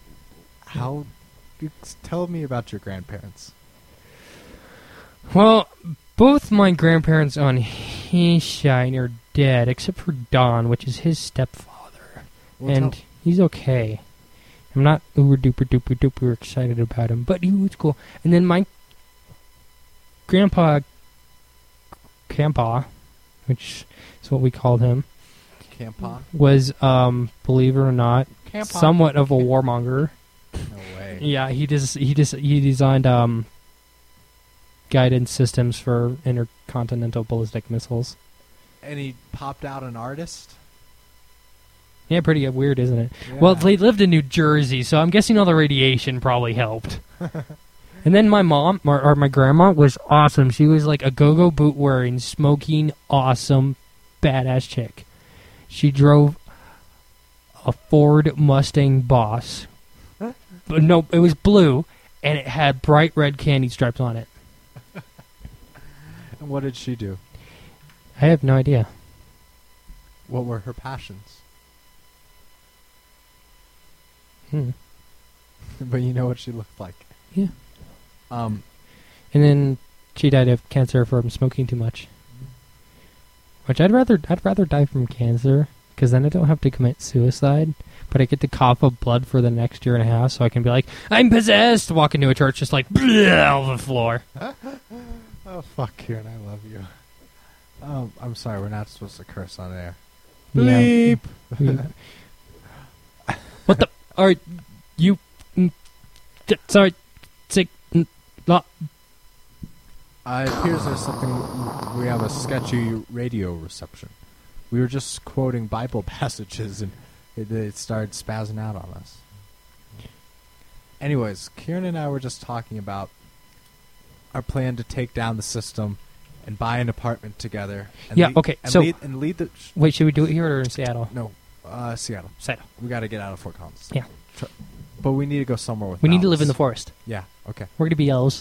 Tell me about your grandparents. Well, both my grandparents on his side are dead, except for Don, which is his stepfather. Well, and he's okay. I'm not uber-duper-duper-duper excited about him, but he was cool. And then my grandpa, which is what we called him, Campa? was, believe it or not, Campa. somewhat of a warmonger. No way. Yeah, he designed guidance systems for intercontinental ballistic missiles. And he popped out an artist? Yeah, pretty weird, isn't it? Yeah. Well, they lived in New Jersey, so I'm guessing all the radiation probably helped. And then my mom, or my grandma, was awesome. She was like a go-go boot-wearing, smoking, awesome, badass chick. She drove a Ford Mustang Boss. But no, it was blue, and it had bright red candy stripes on it. And what did she do? I have no idea. What were her passions? But you know what she looked like. Yeah. And then she died of cancer from smoking too much. Which I'd rather die from cancer, because then I don't have to commit suicide, but I get to cough up blood for the next year and a half, so I can be like, I'm possessed! Walk into a church just like, on the floor. Oh, fuck, Kieran, I love you. Oh, I'm sorry, we're not supposed to curse on air. Yeah. Bleep! Yeah. What the? Alright, you... sorry, sick... It appears there's something... We have a sketchy radio reception. We were just quoting Bible passages, and it started spazzing out on us. Anyways, Kieran and I were just talking about our plan to take down the system and buy an apartment together. And Yeah, okay, and so... lead the... Wait, should we do it here or in Seattle? No, Seattle. Seattle. We got to get out of Fort Collins. Yeah. But we need to go somewhere with We need to live mountains. in the forest. Yeah, okay. We're gonna be elves.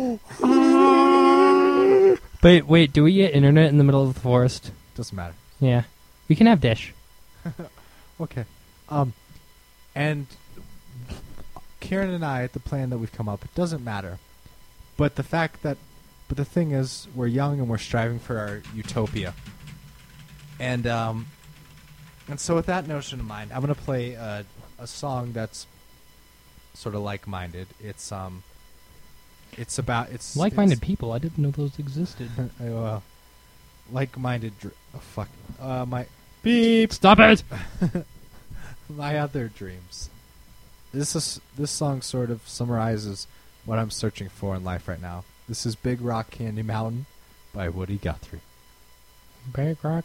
But wait, do we get internet in the middle of the forest? Doesn't matter. Yeah. We can have Dish. Okay. And Kieran and I, the plan that we've come up, it doesn't matter. But the thing is, we're young and we're striving for our utopia. And so with that notion in mind, I'm going to play a song that's sort of like-minded. It's Like-minded people. I didn't know those existed. Well, like-minded. My beep. Stop it. My other dreams. This song sort of summarizes what I'm searching for in life right now. This is Big Rock Candy Mountain by Woody Guthrie. Big Rock.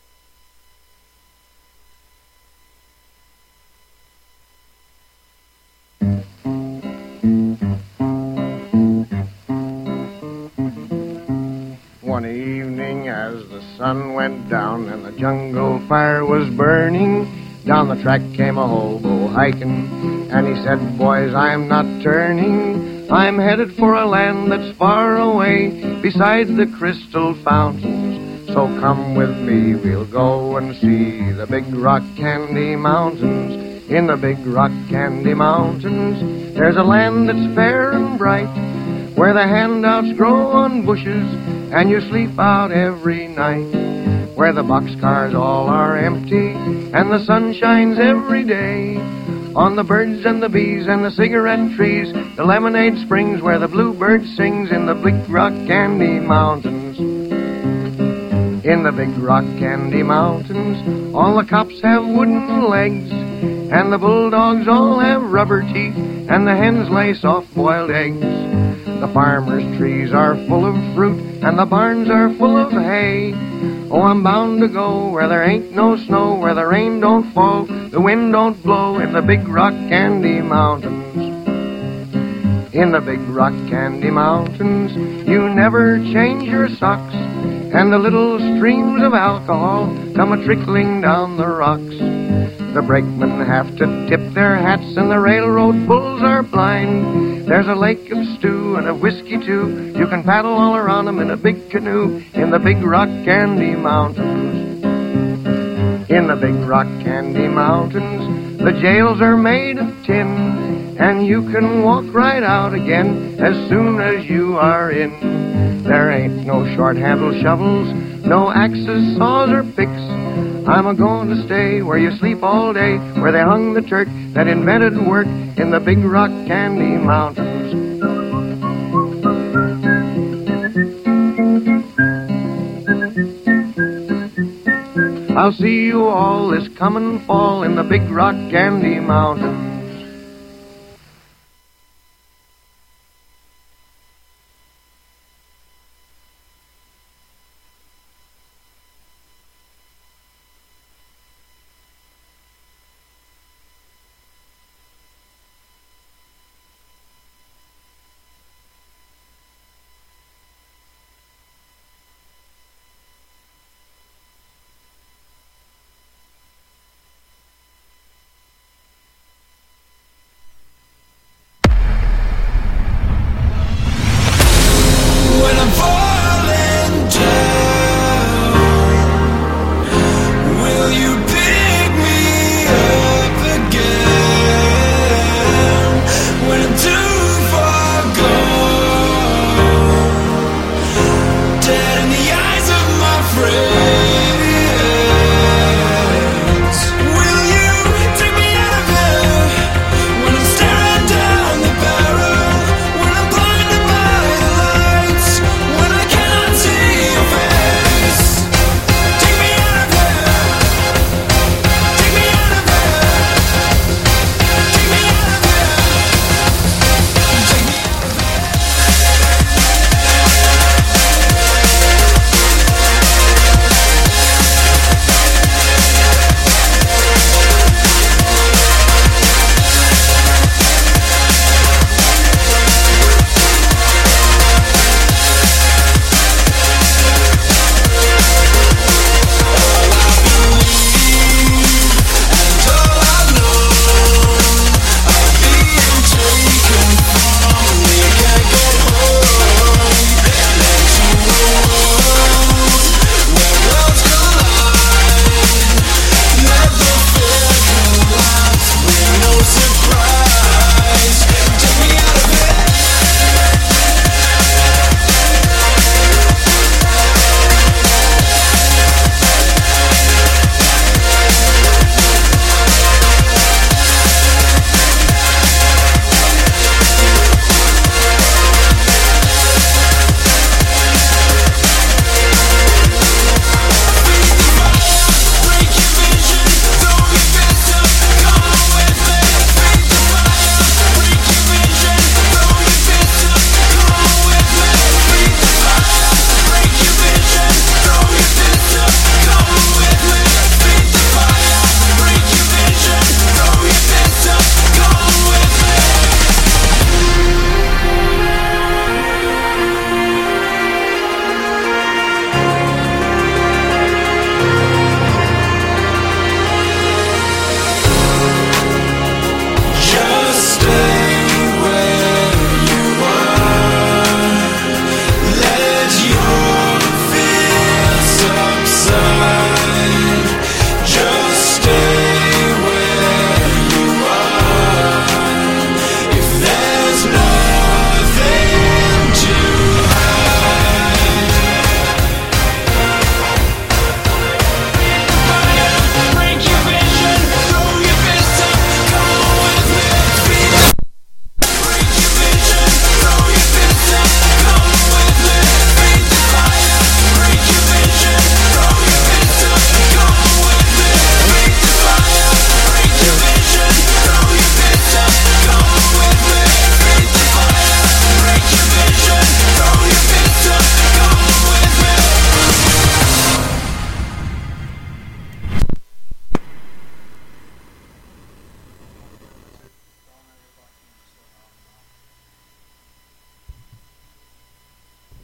One evening as the sun went down and the jungle fire was burning, down the track came a hobo hiking, and he said, boys, I'm not turning. I'm headed for a land that's far away, beside the crystal fountains. So come with me, we'll go and see the Big Rock Candy Mountains. In the Big Rock Candy Mountains, there's a land that's fair and bright, where the handouts grow on bushes, and you sleep out every night, where the boxcars all are empty, and the sun shines every day on the birds and the bees and the cigarette trees, the lemonade springs where the bluebird sings in the Big Rock Candy Mountains. In the Big Rock Candy Mountains, all the cops have wooden legs, and the bulldogs all have rubber teeth, and the hens lay soft-boiled eggs. The farmers' trees are full of fruit, and the barns are full of hay. Oh, I'm bound to go where there ain't no snow, where the rain don't fall, the wind don't blow, in the Big Rock Candy Mountains. In the big rock candy mountains, you never change your socks, and the little streams of alcohol come a-trickling down the rocks. The brakemen have to tip their hats, and the railroad bulls are blind. There's a lake of stew and of whiskey, too. You can paddle all around 'em in a big canoe in the big rock candy mountains. In the big rock candy mountains, the jails are made of tin, and you can walk right out again as soon as you are in. There ain't no short-handled shovels, no axes, saws, or picks. I'm a-going to stay where you sleep all day, where they hung the Turk that invented work in the big rock candy mountains. I'll see you all this coming fall in the big rock candy mountains.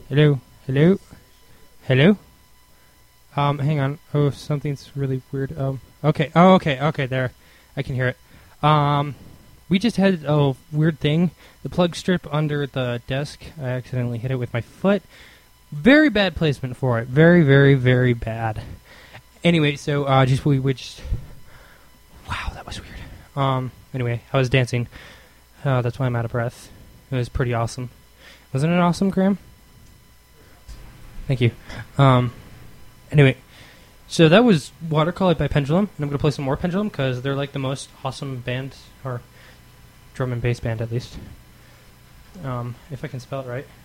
Hello? Hello? Hello? Hang on. Oh, something's really weird. Okay. Oh, okay. Okay, there. I can hear it. We just had a weird thing. The plug strip under the desk, I accidentally hit it with my foot. Very bad placement for it. Very, very, very bad. Anyway, so, we just... Wow, that was weird. Anyway, I was dancing. That's why I'm out of breath. It was pretty awesome. Wasn't it awesome, Graham? Thank you. Anyway, so that was Water Collie by Pendulum, and I'm going to play some more Pendulum, because they're like the most awesome band, or drum and bass band at least. If I can spell it right.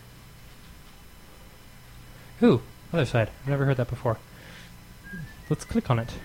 Ooh, other side. I've never heard that before. Let's click on it.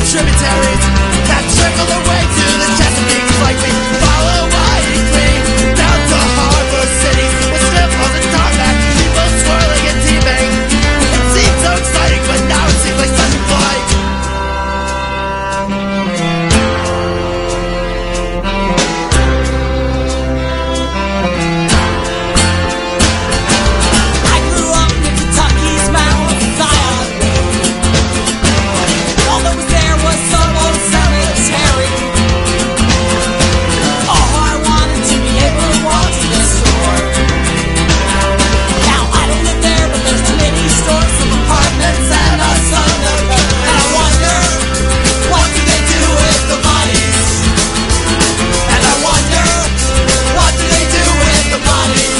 tributaries that trickle their way to the Chesapeake. Like we follow winding creek down to Harbor City with strip on the tarmac, people swirling and teabang. It seemed so exciting, but now it seems like such a flight. I grew up in Kentucky's Mount Zion. All that was there was some old cemetery. Oh, I wanted to be able to walk to the store. Now I don't live there, but there's too many stores, some apartments, and a suburb. And I wonder, what do they do with the bodies? And I wonder, what do they do with the bodies?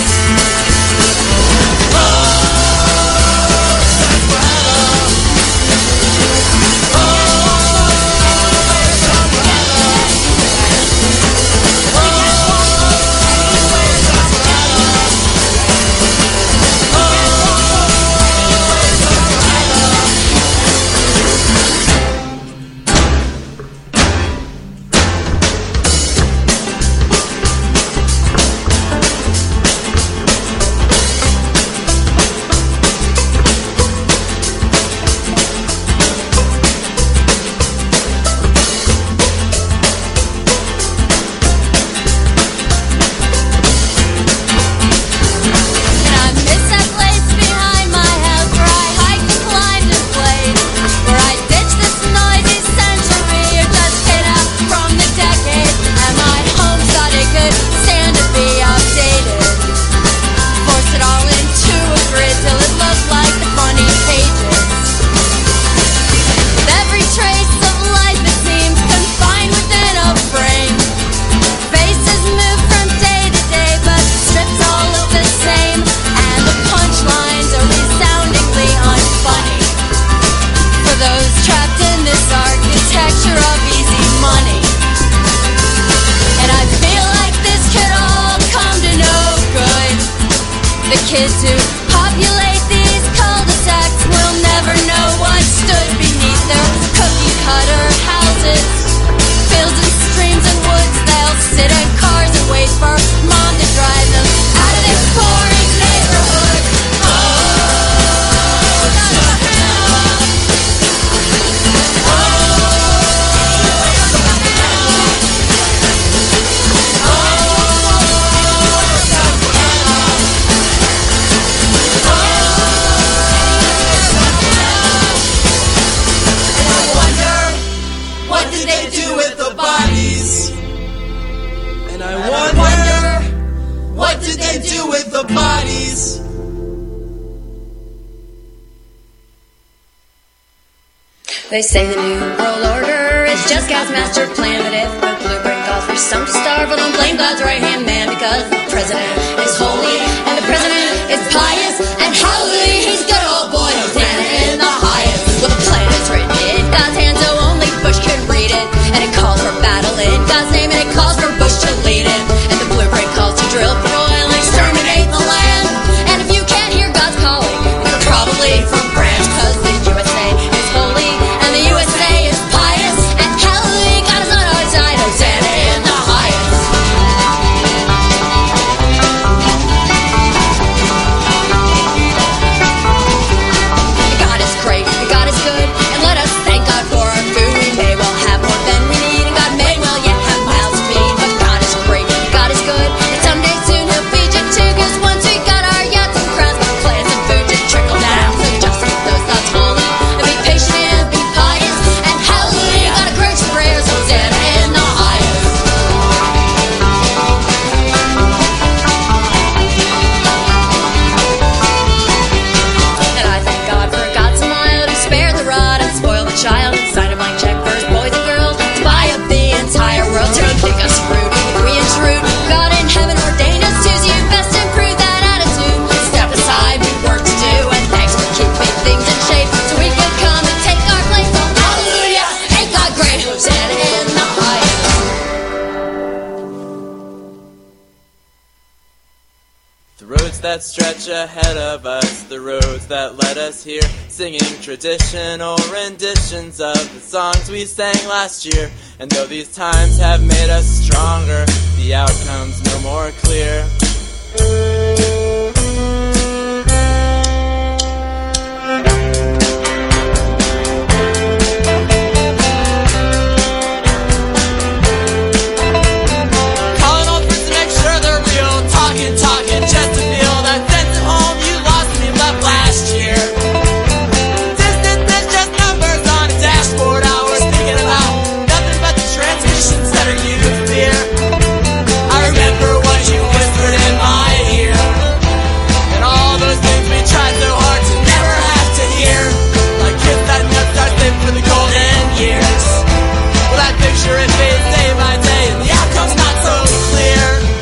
And I miss that place behind my house where I hiked and climbed and played, where I ditched this noisy century or just hid out from the decade, and my home thought it could stand to be updated. Force it all into a grid till it looked like the funny pages. With every trace of life it seems confined within a frame. Faces move from day to day, but the strips all look the same, and the punchlines are resoundingly unfunny. For those trapped in this architecture of easy money. And I feel like this could all come to no good. The kids who populate these cul-de-sacs will never know what stood beneath their cookie-cutter houses. Fields and streams and woods, they'll sit in cars and wait for mom to drive them out of this boring neighborhood. And I wonder, what did they do with the bodies? And I wonder, what did they do with the bodies? They say the new world order is just God's master plan, but if the blueprint calls for some to starve, well, don't blame God's right-hand man, because the president is holy and the president is pious, and hallelujah, he's good old boy, Hosanna in the highest. Well, the plan is written in God's hand, so only Bush can read it, and it calls for battle in God's name, and it calls for Bush to lead it, and the blueprint calls to drill for oil and exterminate the land. And if you can't hear God's calling, you're probably from France, 'cause the USA is holy and the USA is pious, and hallelujah, God is on our side, Hosanna in the highest. that stretch ahead of us, the roads that led us here, singing traditional renditions of the songs we sang last year. And though these times have made us stronger, the outcome's no more clear. Calling old friends to make sure they're real, talking just to feel that sense of home you lost when you left last year. Distance is just numbers on a dashboard. I was thinking about nothing but the transmissions that are used here. I remember what you whispered in my ear, and all those things we tried so hard to never have to hear, like kids that nuts are saved for the golden years. Well, that picture it fades day by day, and the outcome's not so clear.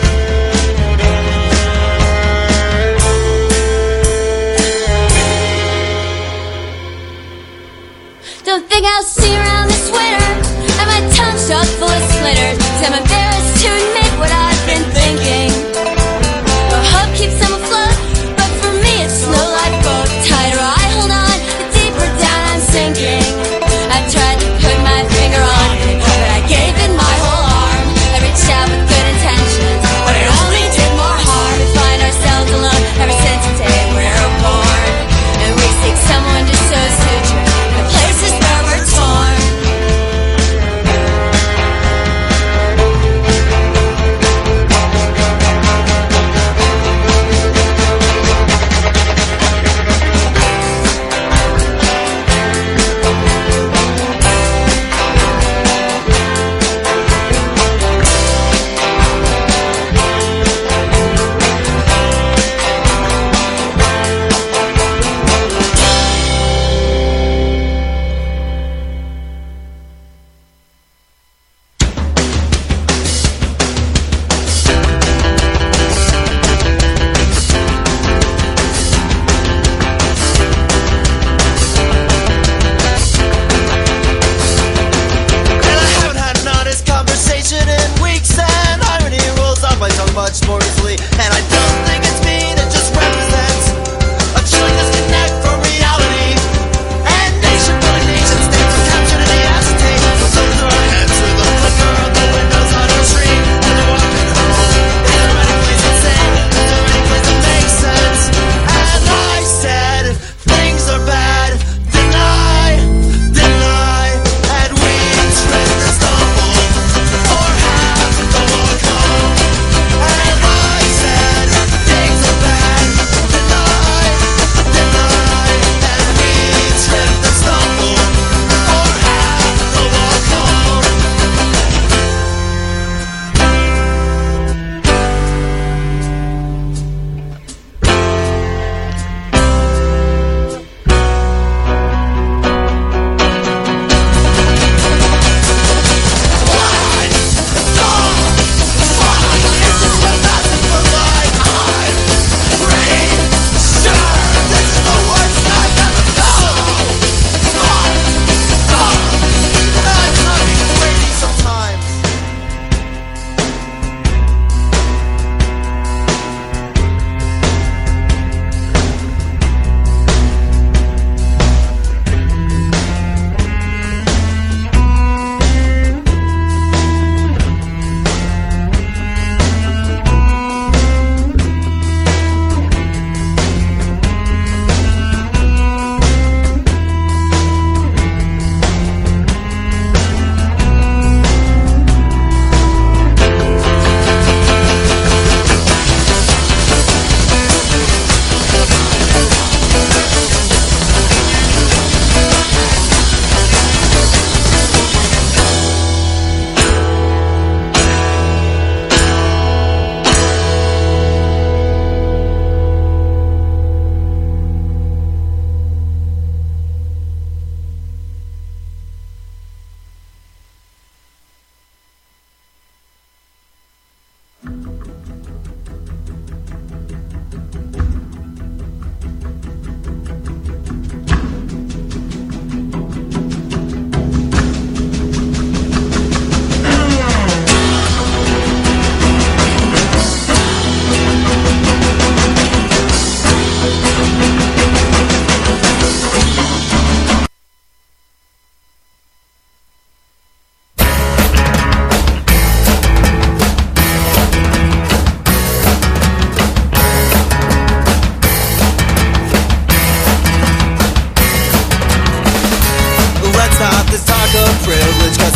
Don't think I'll see you around this winter, and my tongue stuck full of splinters. 'Cause I'm embarrassed to admit what I've been thinking. Well, hope keeps them afloat, but for me it's no lifeboat. Tighter I hold on, the deeper down I'm sinking. I tried to put my finger on it, but I gave it my whole arm. I reached out with good intentions, but it only did more harm. We find ourselves alone ever since the day we were born, and we seek someone to sew suture the places where we're torn.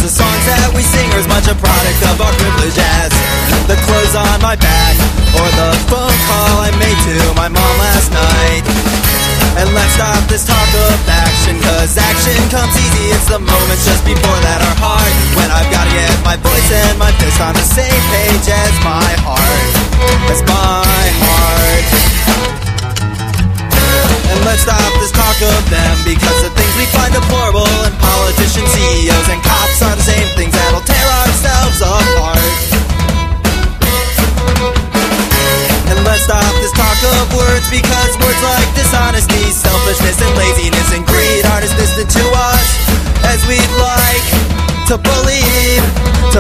the songs that we sing are as much a product of our privilege as the clothes on my back or the phone call I made to my mom last night. And let's stop this talk of action, cause action comes easy. It's the moments just before that are hard, when I've gotta get my voice and my fist on the same page as my heart. As my heart. And let's stop this talk of them, because the things we find deplorable in politicians, CEOs, and cops are the same things that'll tear ourselves apart. And let's stop this talk of words, because words like dishonesty, selfishness, and laziness and greed aren't as distant to us as we'd like to believe, So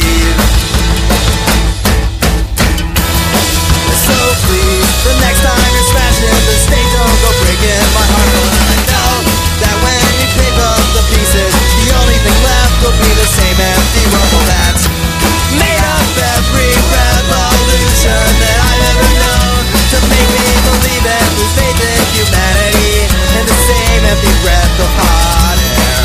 please, the next time you're smashing the stage, don't go breaking my heart. I know that when we pick up the pieces, the only thing left will be the same empty rubble that's made up every revolution that I've ever known, to make me believe and lose faith in humanity in the same empty breath of hot air.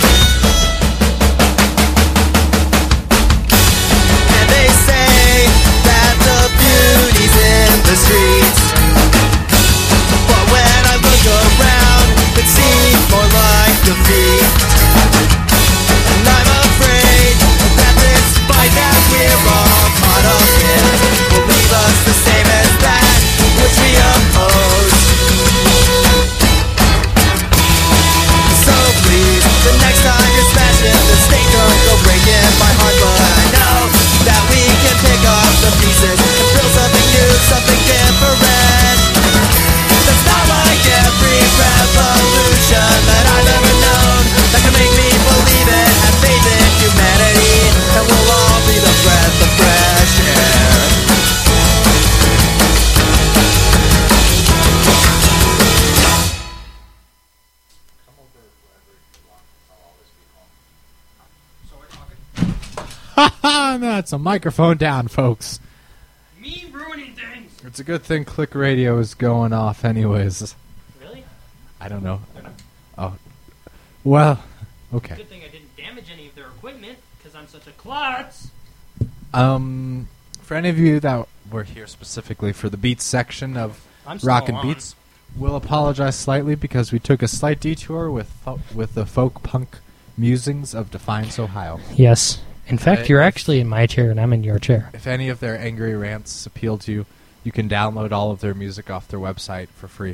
And they say that the beauty's in the streets, but when I look around, it seems more like defeat. And I'm afraid that this fight that we're all caught up in will leave us the same as that which we oppose. So please, the next time you're smashing the stage, don't go breaking my heart. But I know that we can pick up the pieces and build something new, something different. That's not like every revolution that I've ever known, that can make me believe it, have faith in humanity, and we'll all be the breath of fresh air. That's a microphone down, folks. Me ruining things. It's a good thing Click Radio is going off anyways. Really? I don't know. Oh. Well, okay. Good thing I didn't damage any of their equipment, because I'm such a klutz. For any of you that were here specifically for the Beats section of I'm still Rock and on. Beats, we'll apologize slightly because we took a slight detour with the folk punk musings of Defiance, Ohio. Yes. In fact, you're actually in my chair and I'm in your chair. If any of their angry rants appeal to you, you can download all of their music off their website for free.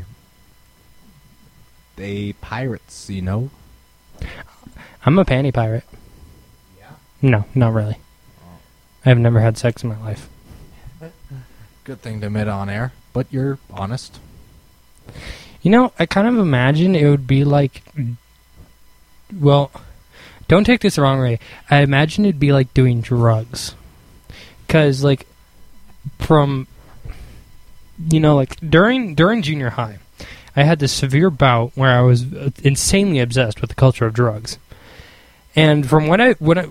They pirates, you know? I'm a panty pirate. Yeah? No, not really. I've never had sex in my life. Good thing to admit on air, but you're honest. You know, I kind of imagine it would be like... Well, don't take this the wrong way. I imagine it'd be like doing drugs. Because, like, from... You know, like, during junior high, I had this severe bout where I was insanely obsessed with the culture of drugs. And from what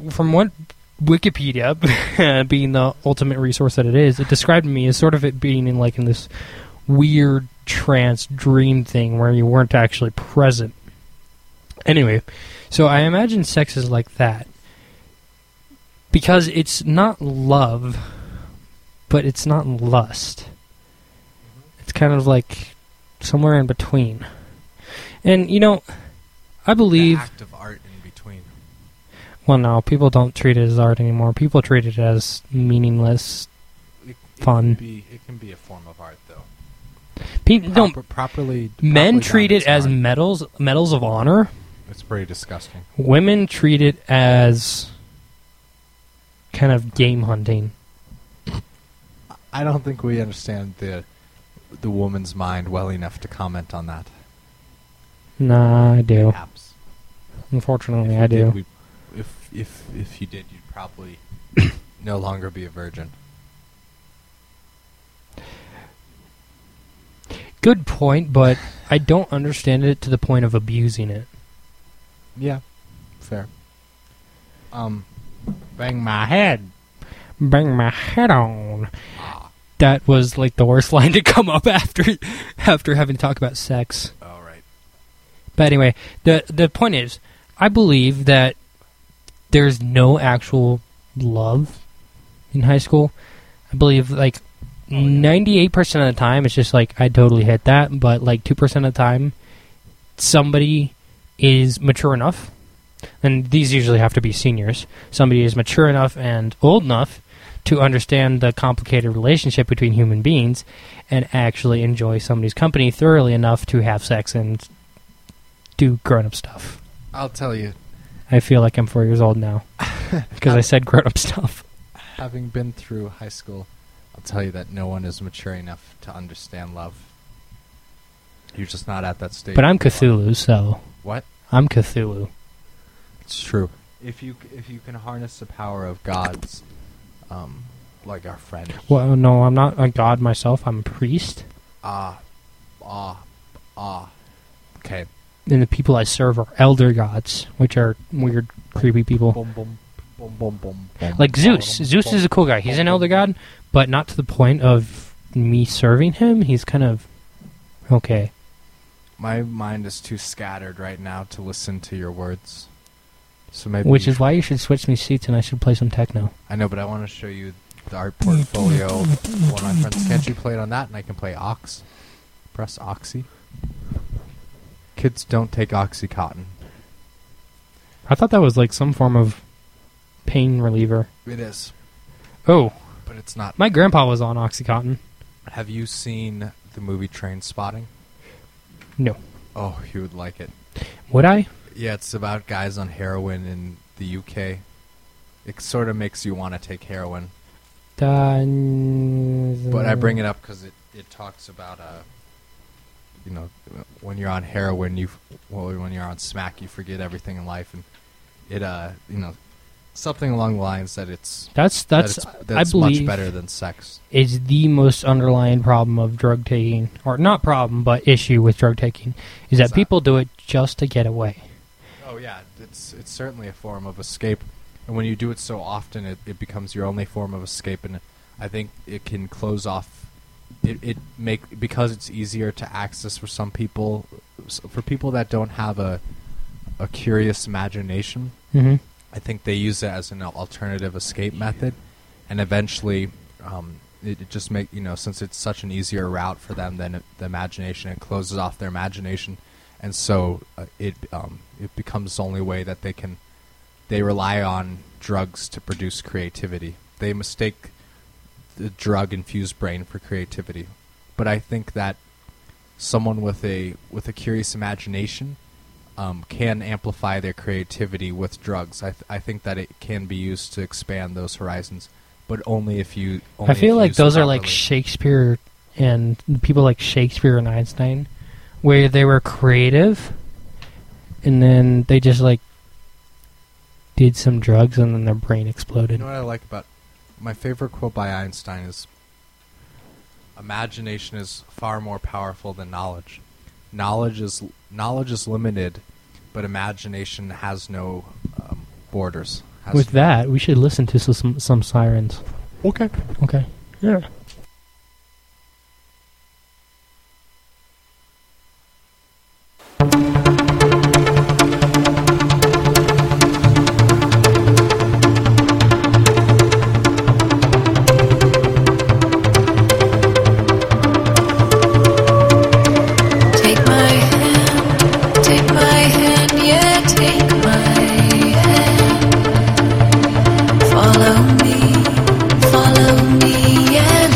Wikipedia, being the ultimate resource that it is, it described me as sort of it being in this weird trance dream thing where you weren't actually present. Anyway, so I imagine sex is like that. Because it's not love, but it's not lust. It's kind of like somewhere in between. And, you know, I believe... The act of art in between. Well, no, people don't treat it as art anymore. People treat it as meaningless fun. It can be a form of art, though. Properly men treat it as medals of honor. It's pretty disgusting. Women treat it as kind of game hunting. I don't think we understand the woman's mind well enough to comment on that. Nah, I do. Perhaps. Unfortunately, I do. If you did, you'd probably no longer be a virgin. Good point, but I don't understand it to the point of abusing it. Yeah, fair. Bang my head. Bang my head on. That was like the worst line to come up after having to talk about sex. Oh, right. But anyway, the point is, I believe that there's no actual love in high school. I believe, like, 98% of the time, it's just like, I totally hit that, but, like, 2% of the time, somebody is mature enough, and these usually have to be seniors, somebody is mature enough and old enough to understand the complicated relationship between human beings and actually enjoy somebody's company thoroughly enough to have sex and do grown-up stuff. I'll tell you. I feel like I'm 4 years old now because I said grown-up stuff. Having been through high school, I'll tell you that no one is mature enough to understand love. You're just not at that stage. But I'm Cthulhu, so... What? I'm Cthulhu. It's true. If you can harness the power of gods, like our friend. Well, no, I'm not a god myself. I'm a priest. Okay. And the people I serve are elder gods, which are weird, creepy people. Like Zeus. Zeus is a cool guy. He's an elder god, but not to the point of me serving him. He's kind of okay. My mind is too scattered right now to listen to your words. So maybe Which is why you should switch me seats and I should play some techno. I know, but I want to show you the art portfolio of one of my friends. Can't you play it on that? And I can play Ox. Press Oxy. Kids don't take Oxycontin. I thought that was like some form of pain reliever. It is. Oh. But it's not. My grandpa was on Oxycontin. Have you seen the movie Trainspotting? No. Oh, you would like it. Would I? Yeah, it's about guys on heroin in the UK. It sort of makes you want to take heroin. But I bring it up because it talks about, when you're on heroin, when you're on smack, you forget everything in life, and it, something along the lines that that's I believe much better than sex. Is the most underlying problem of drug taking, or not problem, but issue with drug taking, is that people do it just to get away. Oh yeah, it's certainly a form of escape, and when you do it so often, it becomes your only form of escape, and I think it can close off. Because it's easier to access for some people, for people that don't have a curious imagination. Mm-hmm. I think they use it as an alternative escape method, and eventually, it just since it's such an easier route for them than the imagination, it closes off their imagination, and so it becomes the only way that they rely on drugs to produce creativity. They mistake the drug-infused brain for creativity, but I think that someone with a curious imagination can amplify their creativity with drugs. I think that it can be used to expand those horizons, but only if you. I feel like those are like Shakespeare and people like Shakespeare and Einstein, where they were creative, and then they just like did some drugs, and then their brain exploded. You know what I like about my favorite quote by Einstein is, "Imagination is far more powerful than knowledge. Knowledge is limited, but imagination has no borders." With that, we should listen to some sirens. Okay. Okay. Yeah. Follow me, and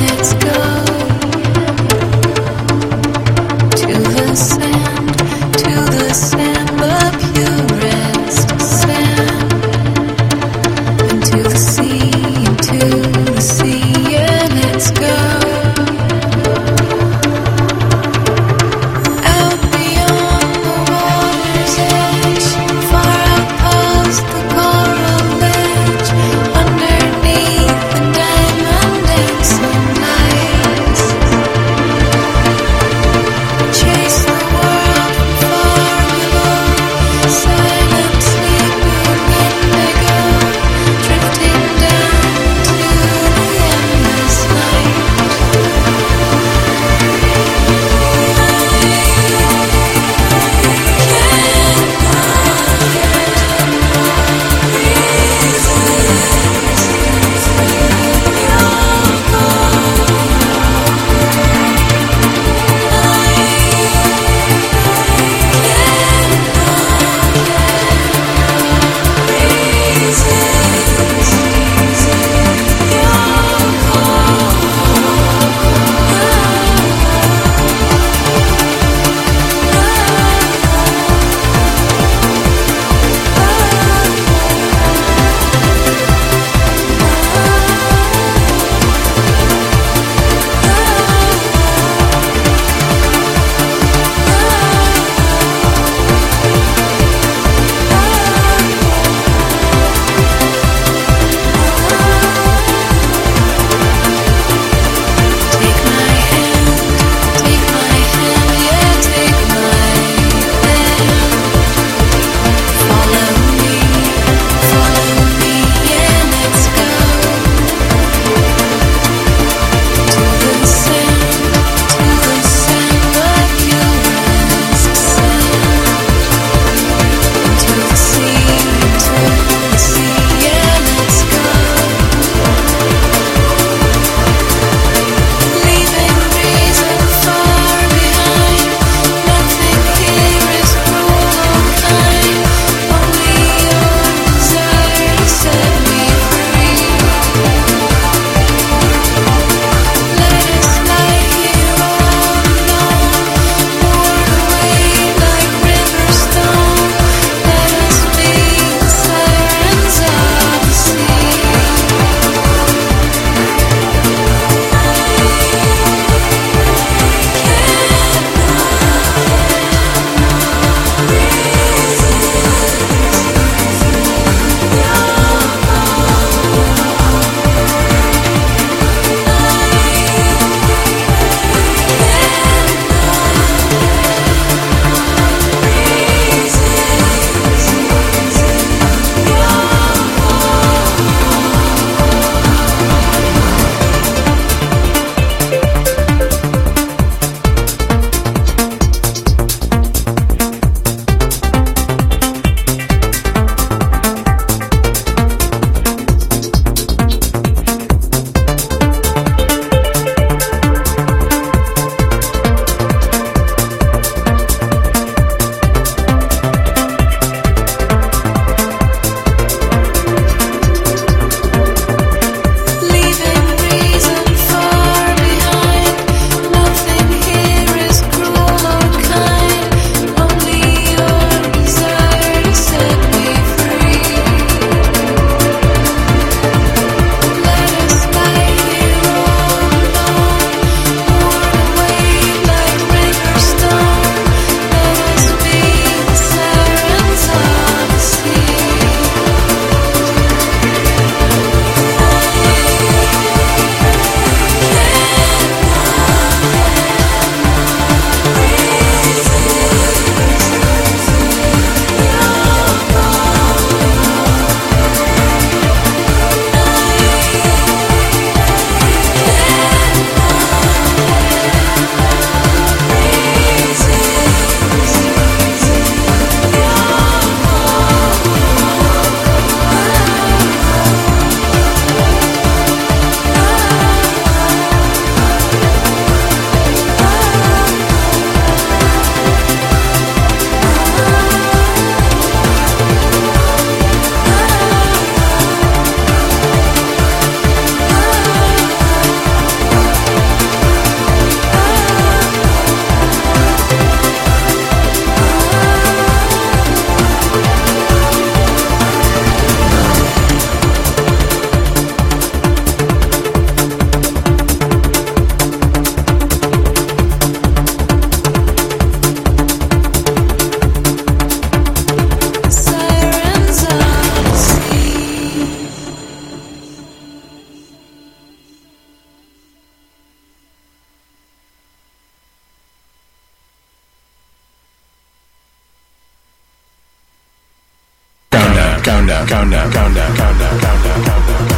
countdown, countdown, countdown, countdown, countdown, countdown,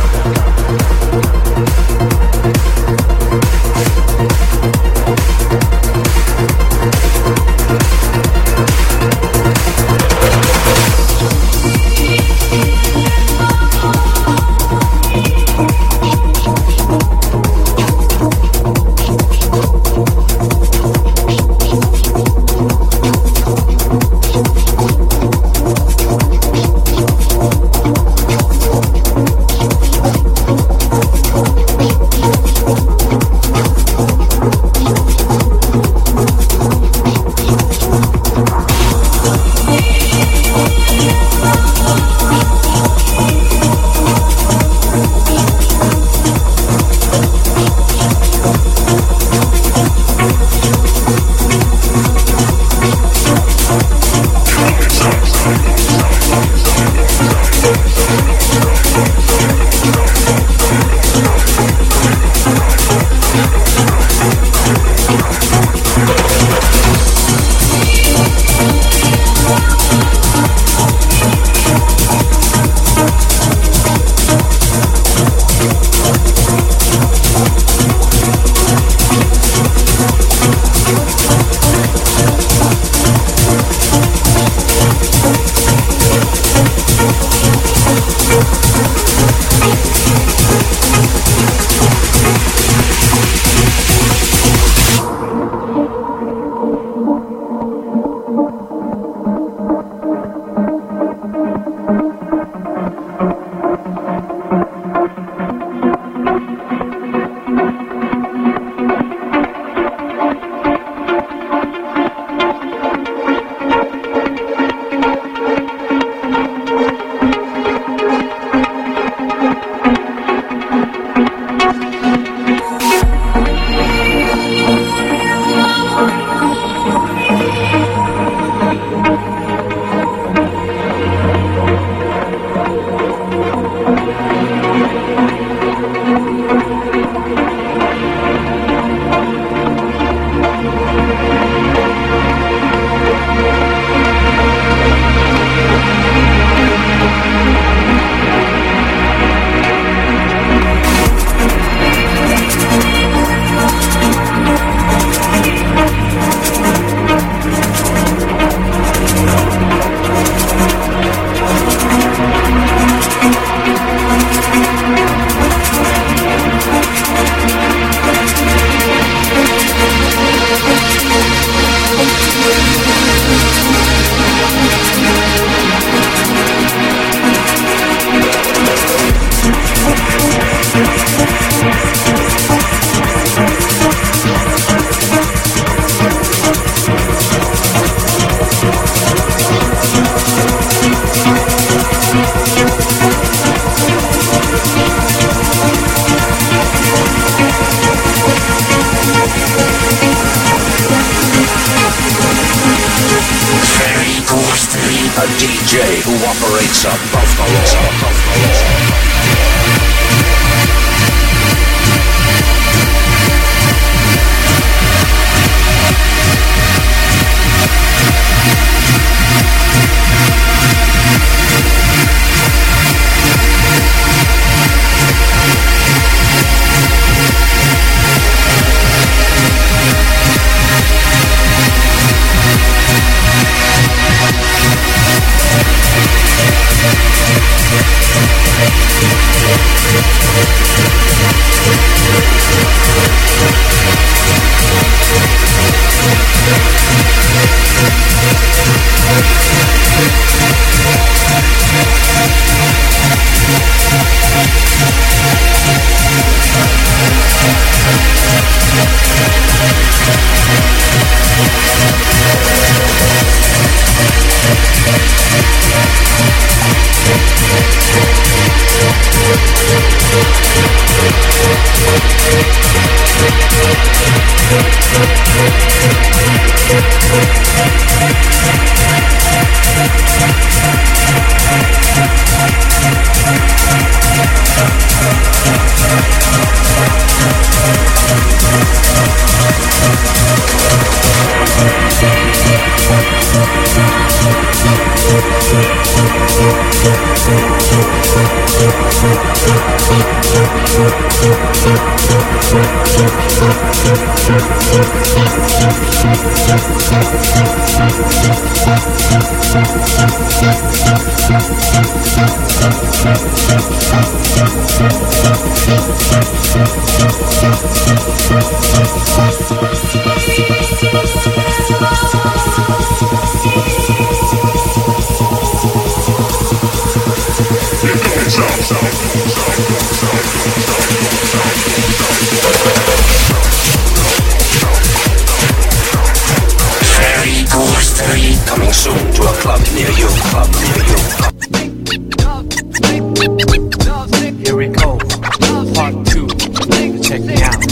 a DJ who operates above the law. Yeah. Very Ghostly, coming soon to a club near you. Here we go, part 2. Check me out.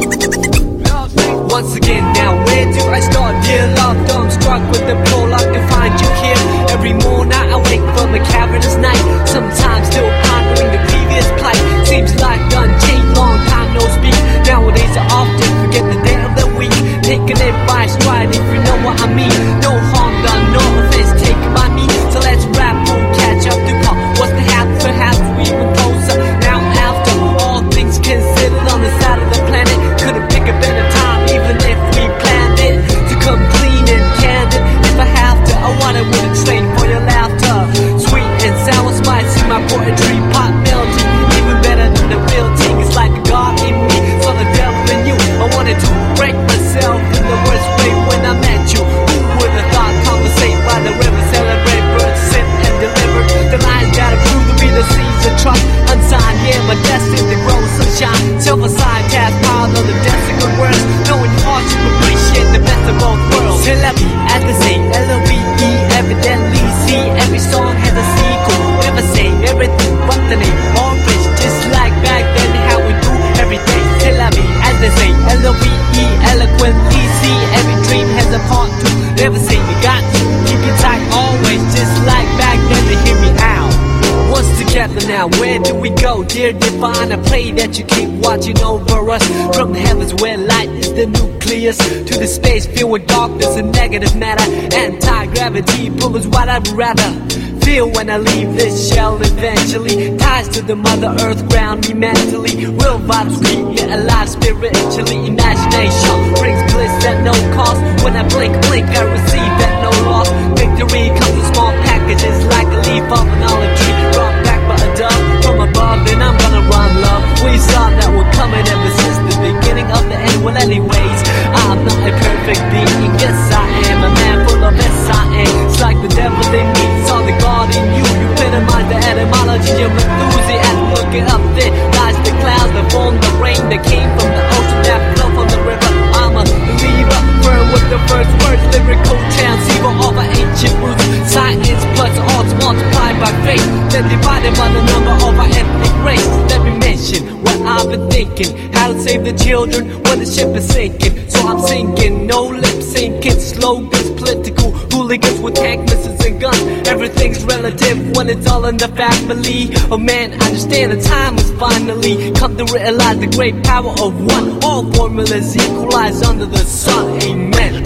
Once again, now where do I start? Dear love, I'm struck with the prologue to find you here. Every morning I wake from a cavernous night, sometimes still pondering the previous plight. Seems like unchanged, long time no speak. Nowadays I often forget the day of the week, taking it by stride if you know what I mean. No harm done, no offense taken by me. So let's rap, we'll catch up to pop. What's the half, perhaps we even closer. Now after all things considered on the side of the planet, couldn't pick a better time even if we planned it to come clean and candid. If I have to, I wanna wouldn't strain for your laughter. Sweet and sour spice in my poetry, pop melody, even better than the real thing. It's like a God in me, so the devil in you. I wanted to break myself in the worst way when I met you. Who would have thought conversate by the river, celebrate birds, sit and deliver. The lines gotta prove to be the seeds of trust. Unsigned, yeah, my destiny to grow sunshine. Self-assigned, task piled on the desk of good words. Knowing hardship, appreciate the best of both worlds. Till I be at the same L-O-V-E, evidently see every song has a sequel. Never say everything but the name. All rich, just like back then, how we do every day. Till I be at the same L-O-V-E, eloquently see every dream has a part two. Never say you got to keep it tight always, just like back then. To hear me out. Once together now, where do we go? Dear divine, I pray that you keep watching over us. From the heavens where light is the nucleus, to the space filled with darkness and negative matter. Anti-gravity pull is what I'd rather feel when I leave this shell eventually. Ties to the mother earth ground me mentally. Will vibes get alive spiritually. Imagination brings bliss at no cost. When I blink, I receive at no loss. Victory comes in small packages like a leaf off an olive tree. Brought back by a dove from above, then I'm gonna run love. We saw that we're coming ever since the beginning of the end. Well, anyways, I'm not a perfect being. Yes, I am a man full of S-I-N. It's like the devil in me, saw the God in you. You epitomize the etymology of enthusiasm. Looking up there, lies the clouds that form the rain that came from the ocean that flow from the river. I'm a believer, firm with the first words, lyrical transceiver of our ancient roots. Science plus odds multiplied by faith, then divided by the number of our ethnic race. Let me mention what I've been thinking, how to save the children when the ship is sinking. So I'm singing, no lip syncing, slogans, political hooligans with tank missiles and guns. Everything's relative when it's all in the family. Oh man, I understand the time has finally come to realize the great power of one. All formulas equalize under the sun. Amen.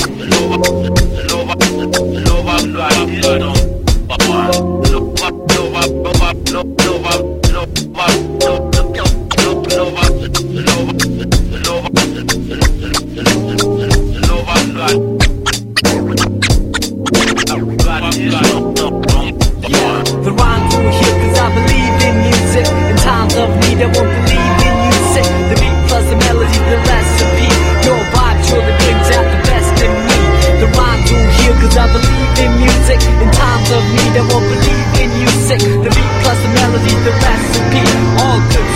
The rhymes will heal cause I believe in music. In times of need I won't believe in music. The beat plus the melody, the recipe. Your vibe truly brings out the best in me. The rhymes will heal cause I believe in music. In times of need I won't believe in music. The beat plus the melody, the recipe. All good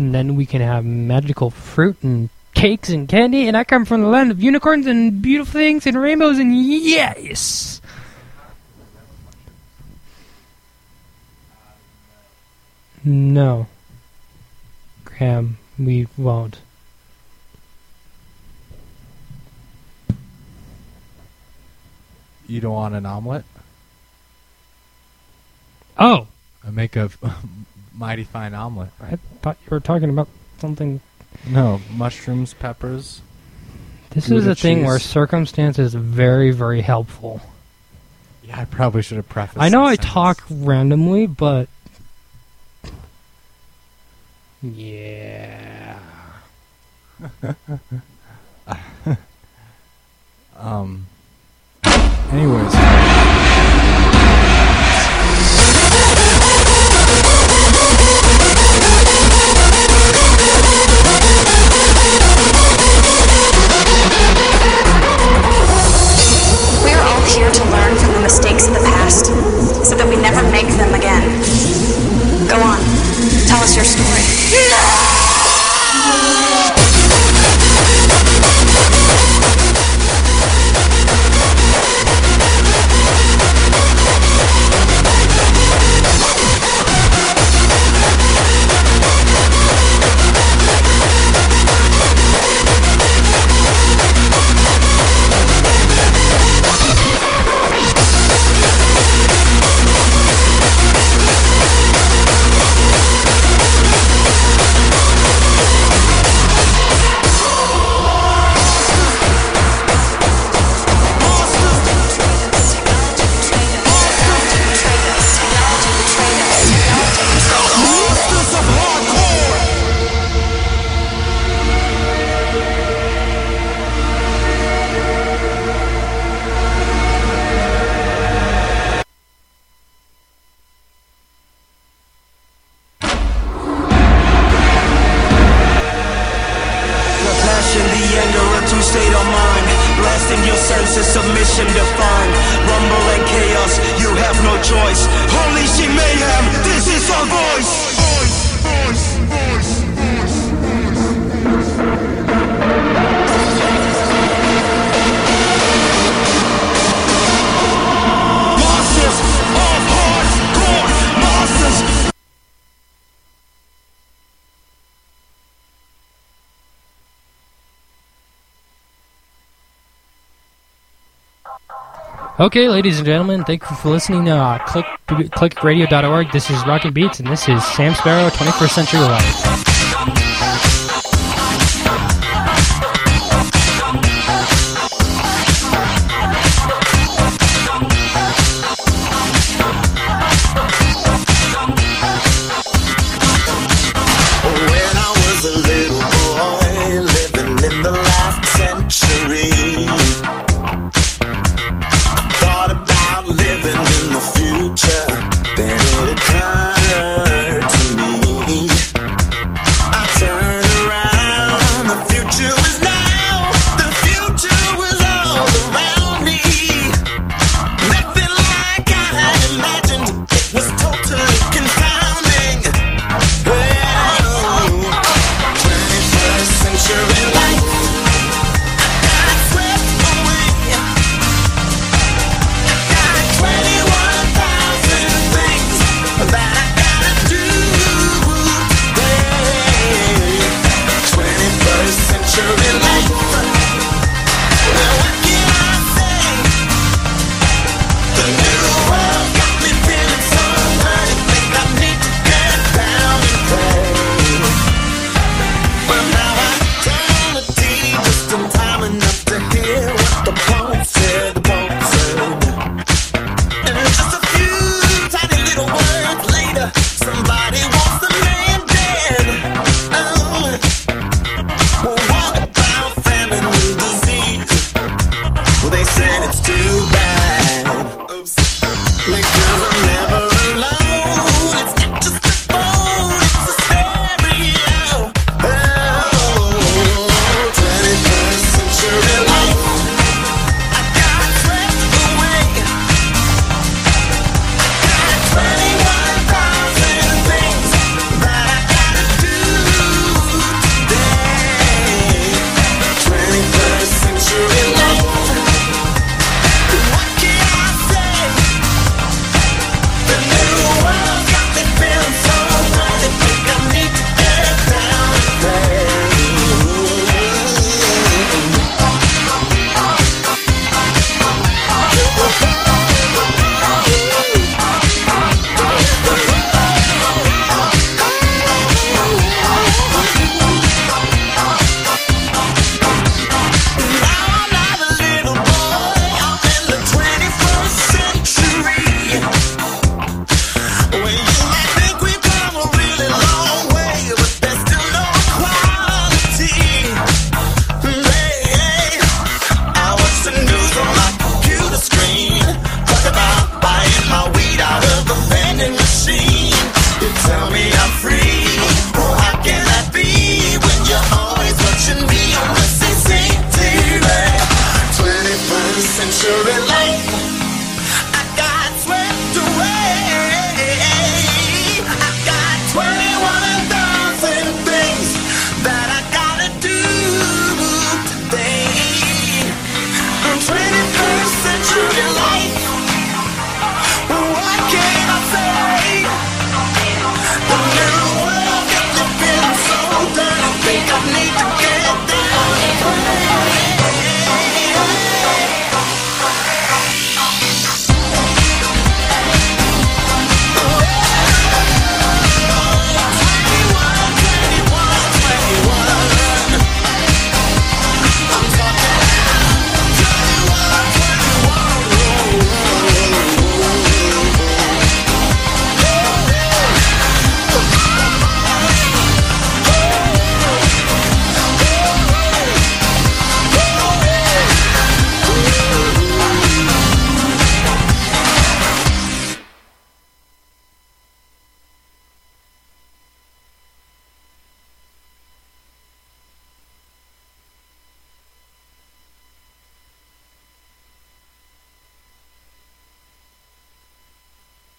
and then we can have magical fruit and cakes and candy, and I come from the land of unicorns and beautiful things and rainbows, and yes! No. Graham, we won't. You don't want an omelet? Oh! I make a mighty fine omelet. I thought you were talking about something... No, mushrooms, peppers. This Gouda is a thing cheese. where circumstance is very, very helpful. Yeah, I probably should have prefaced I know that I sentence. talk randomly, but... Yeah. Anyways. We are all here to learn from the mistakes of the past so that we never make them again. Go on, tell us your story. The passion, the anger, a two-state of mind. Blasting your senses, submission defined. Rumble and chaos, you have no choice. Holy shit mayhem, this is our voice. Masters of hardcore, masters. Okay, ladies and gentlemen, thank you for listening to clickradio.org. This is Rockin' Beats, and this is Sam Sparrow, 21st Century Life.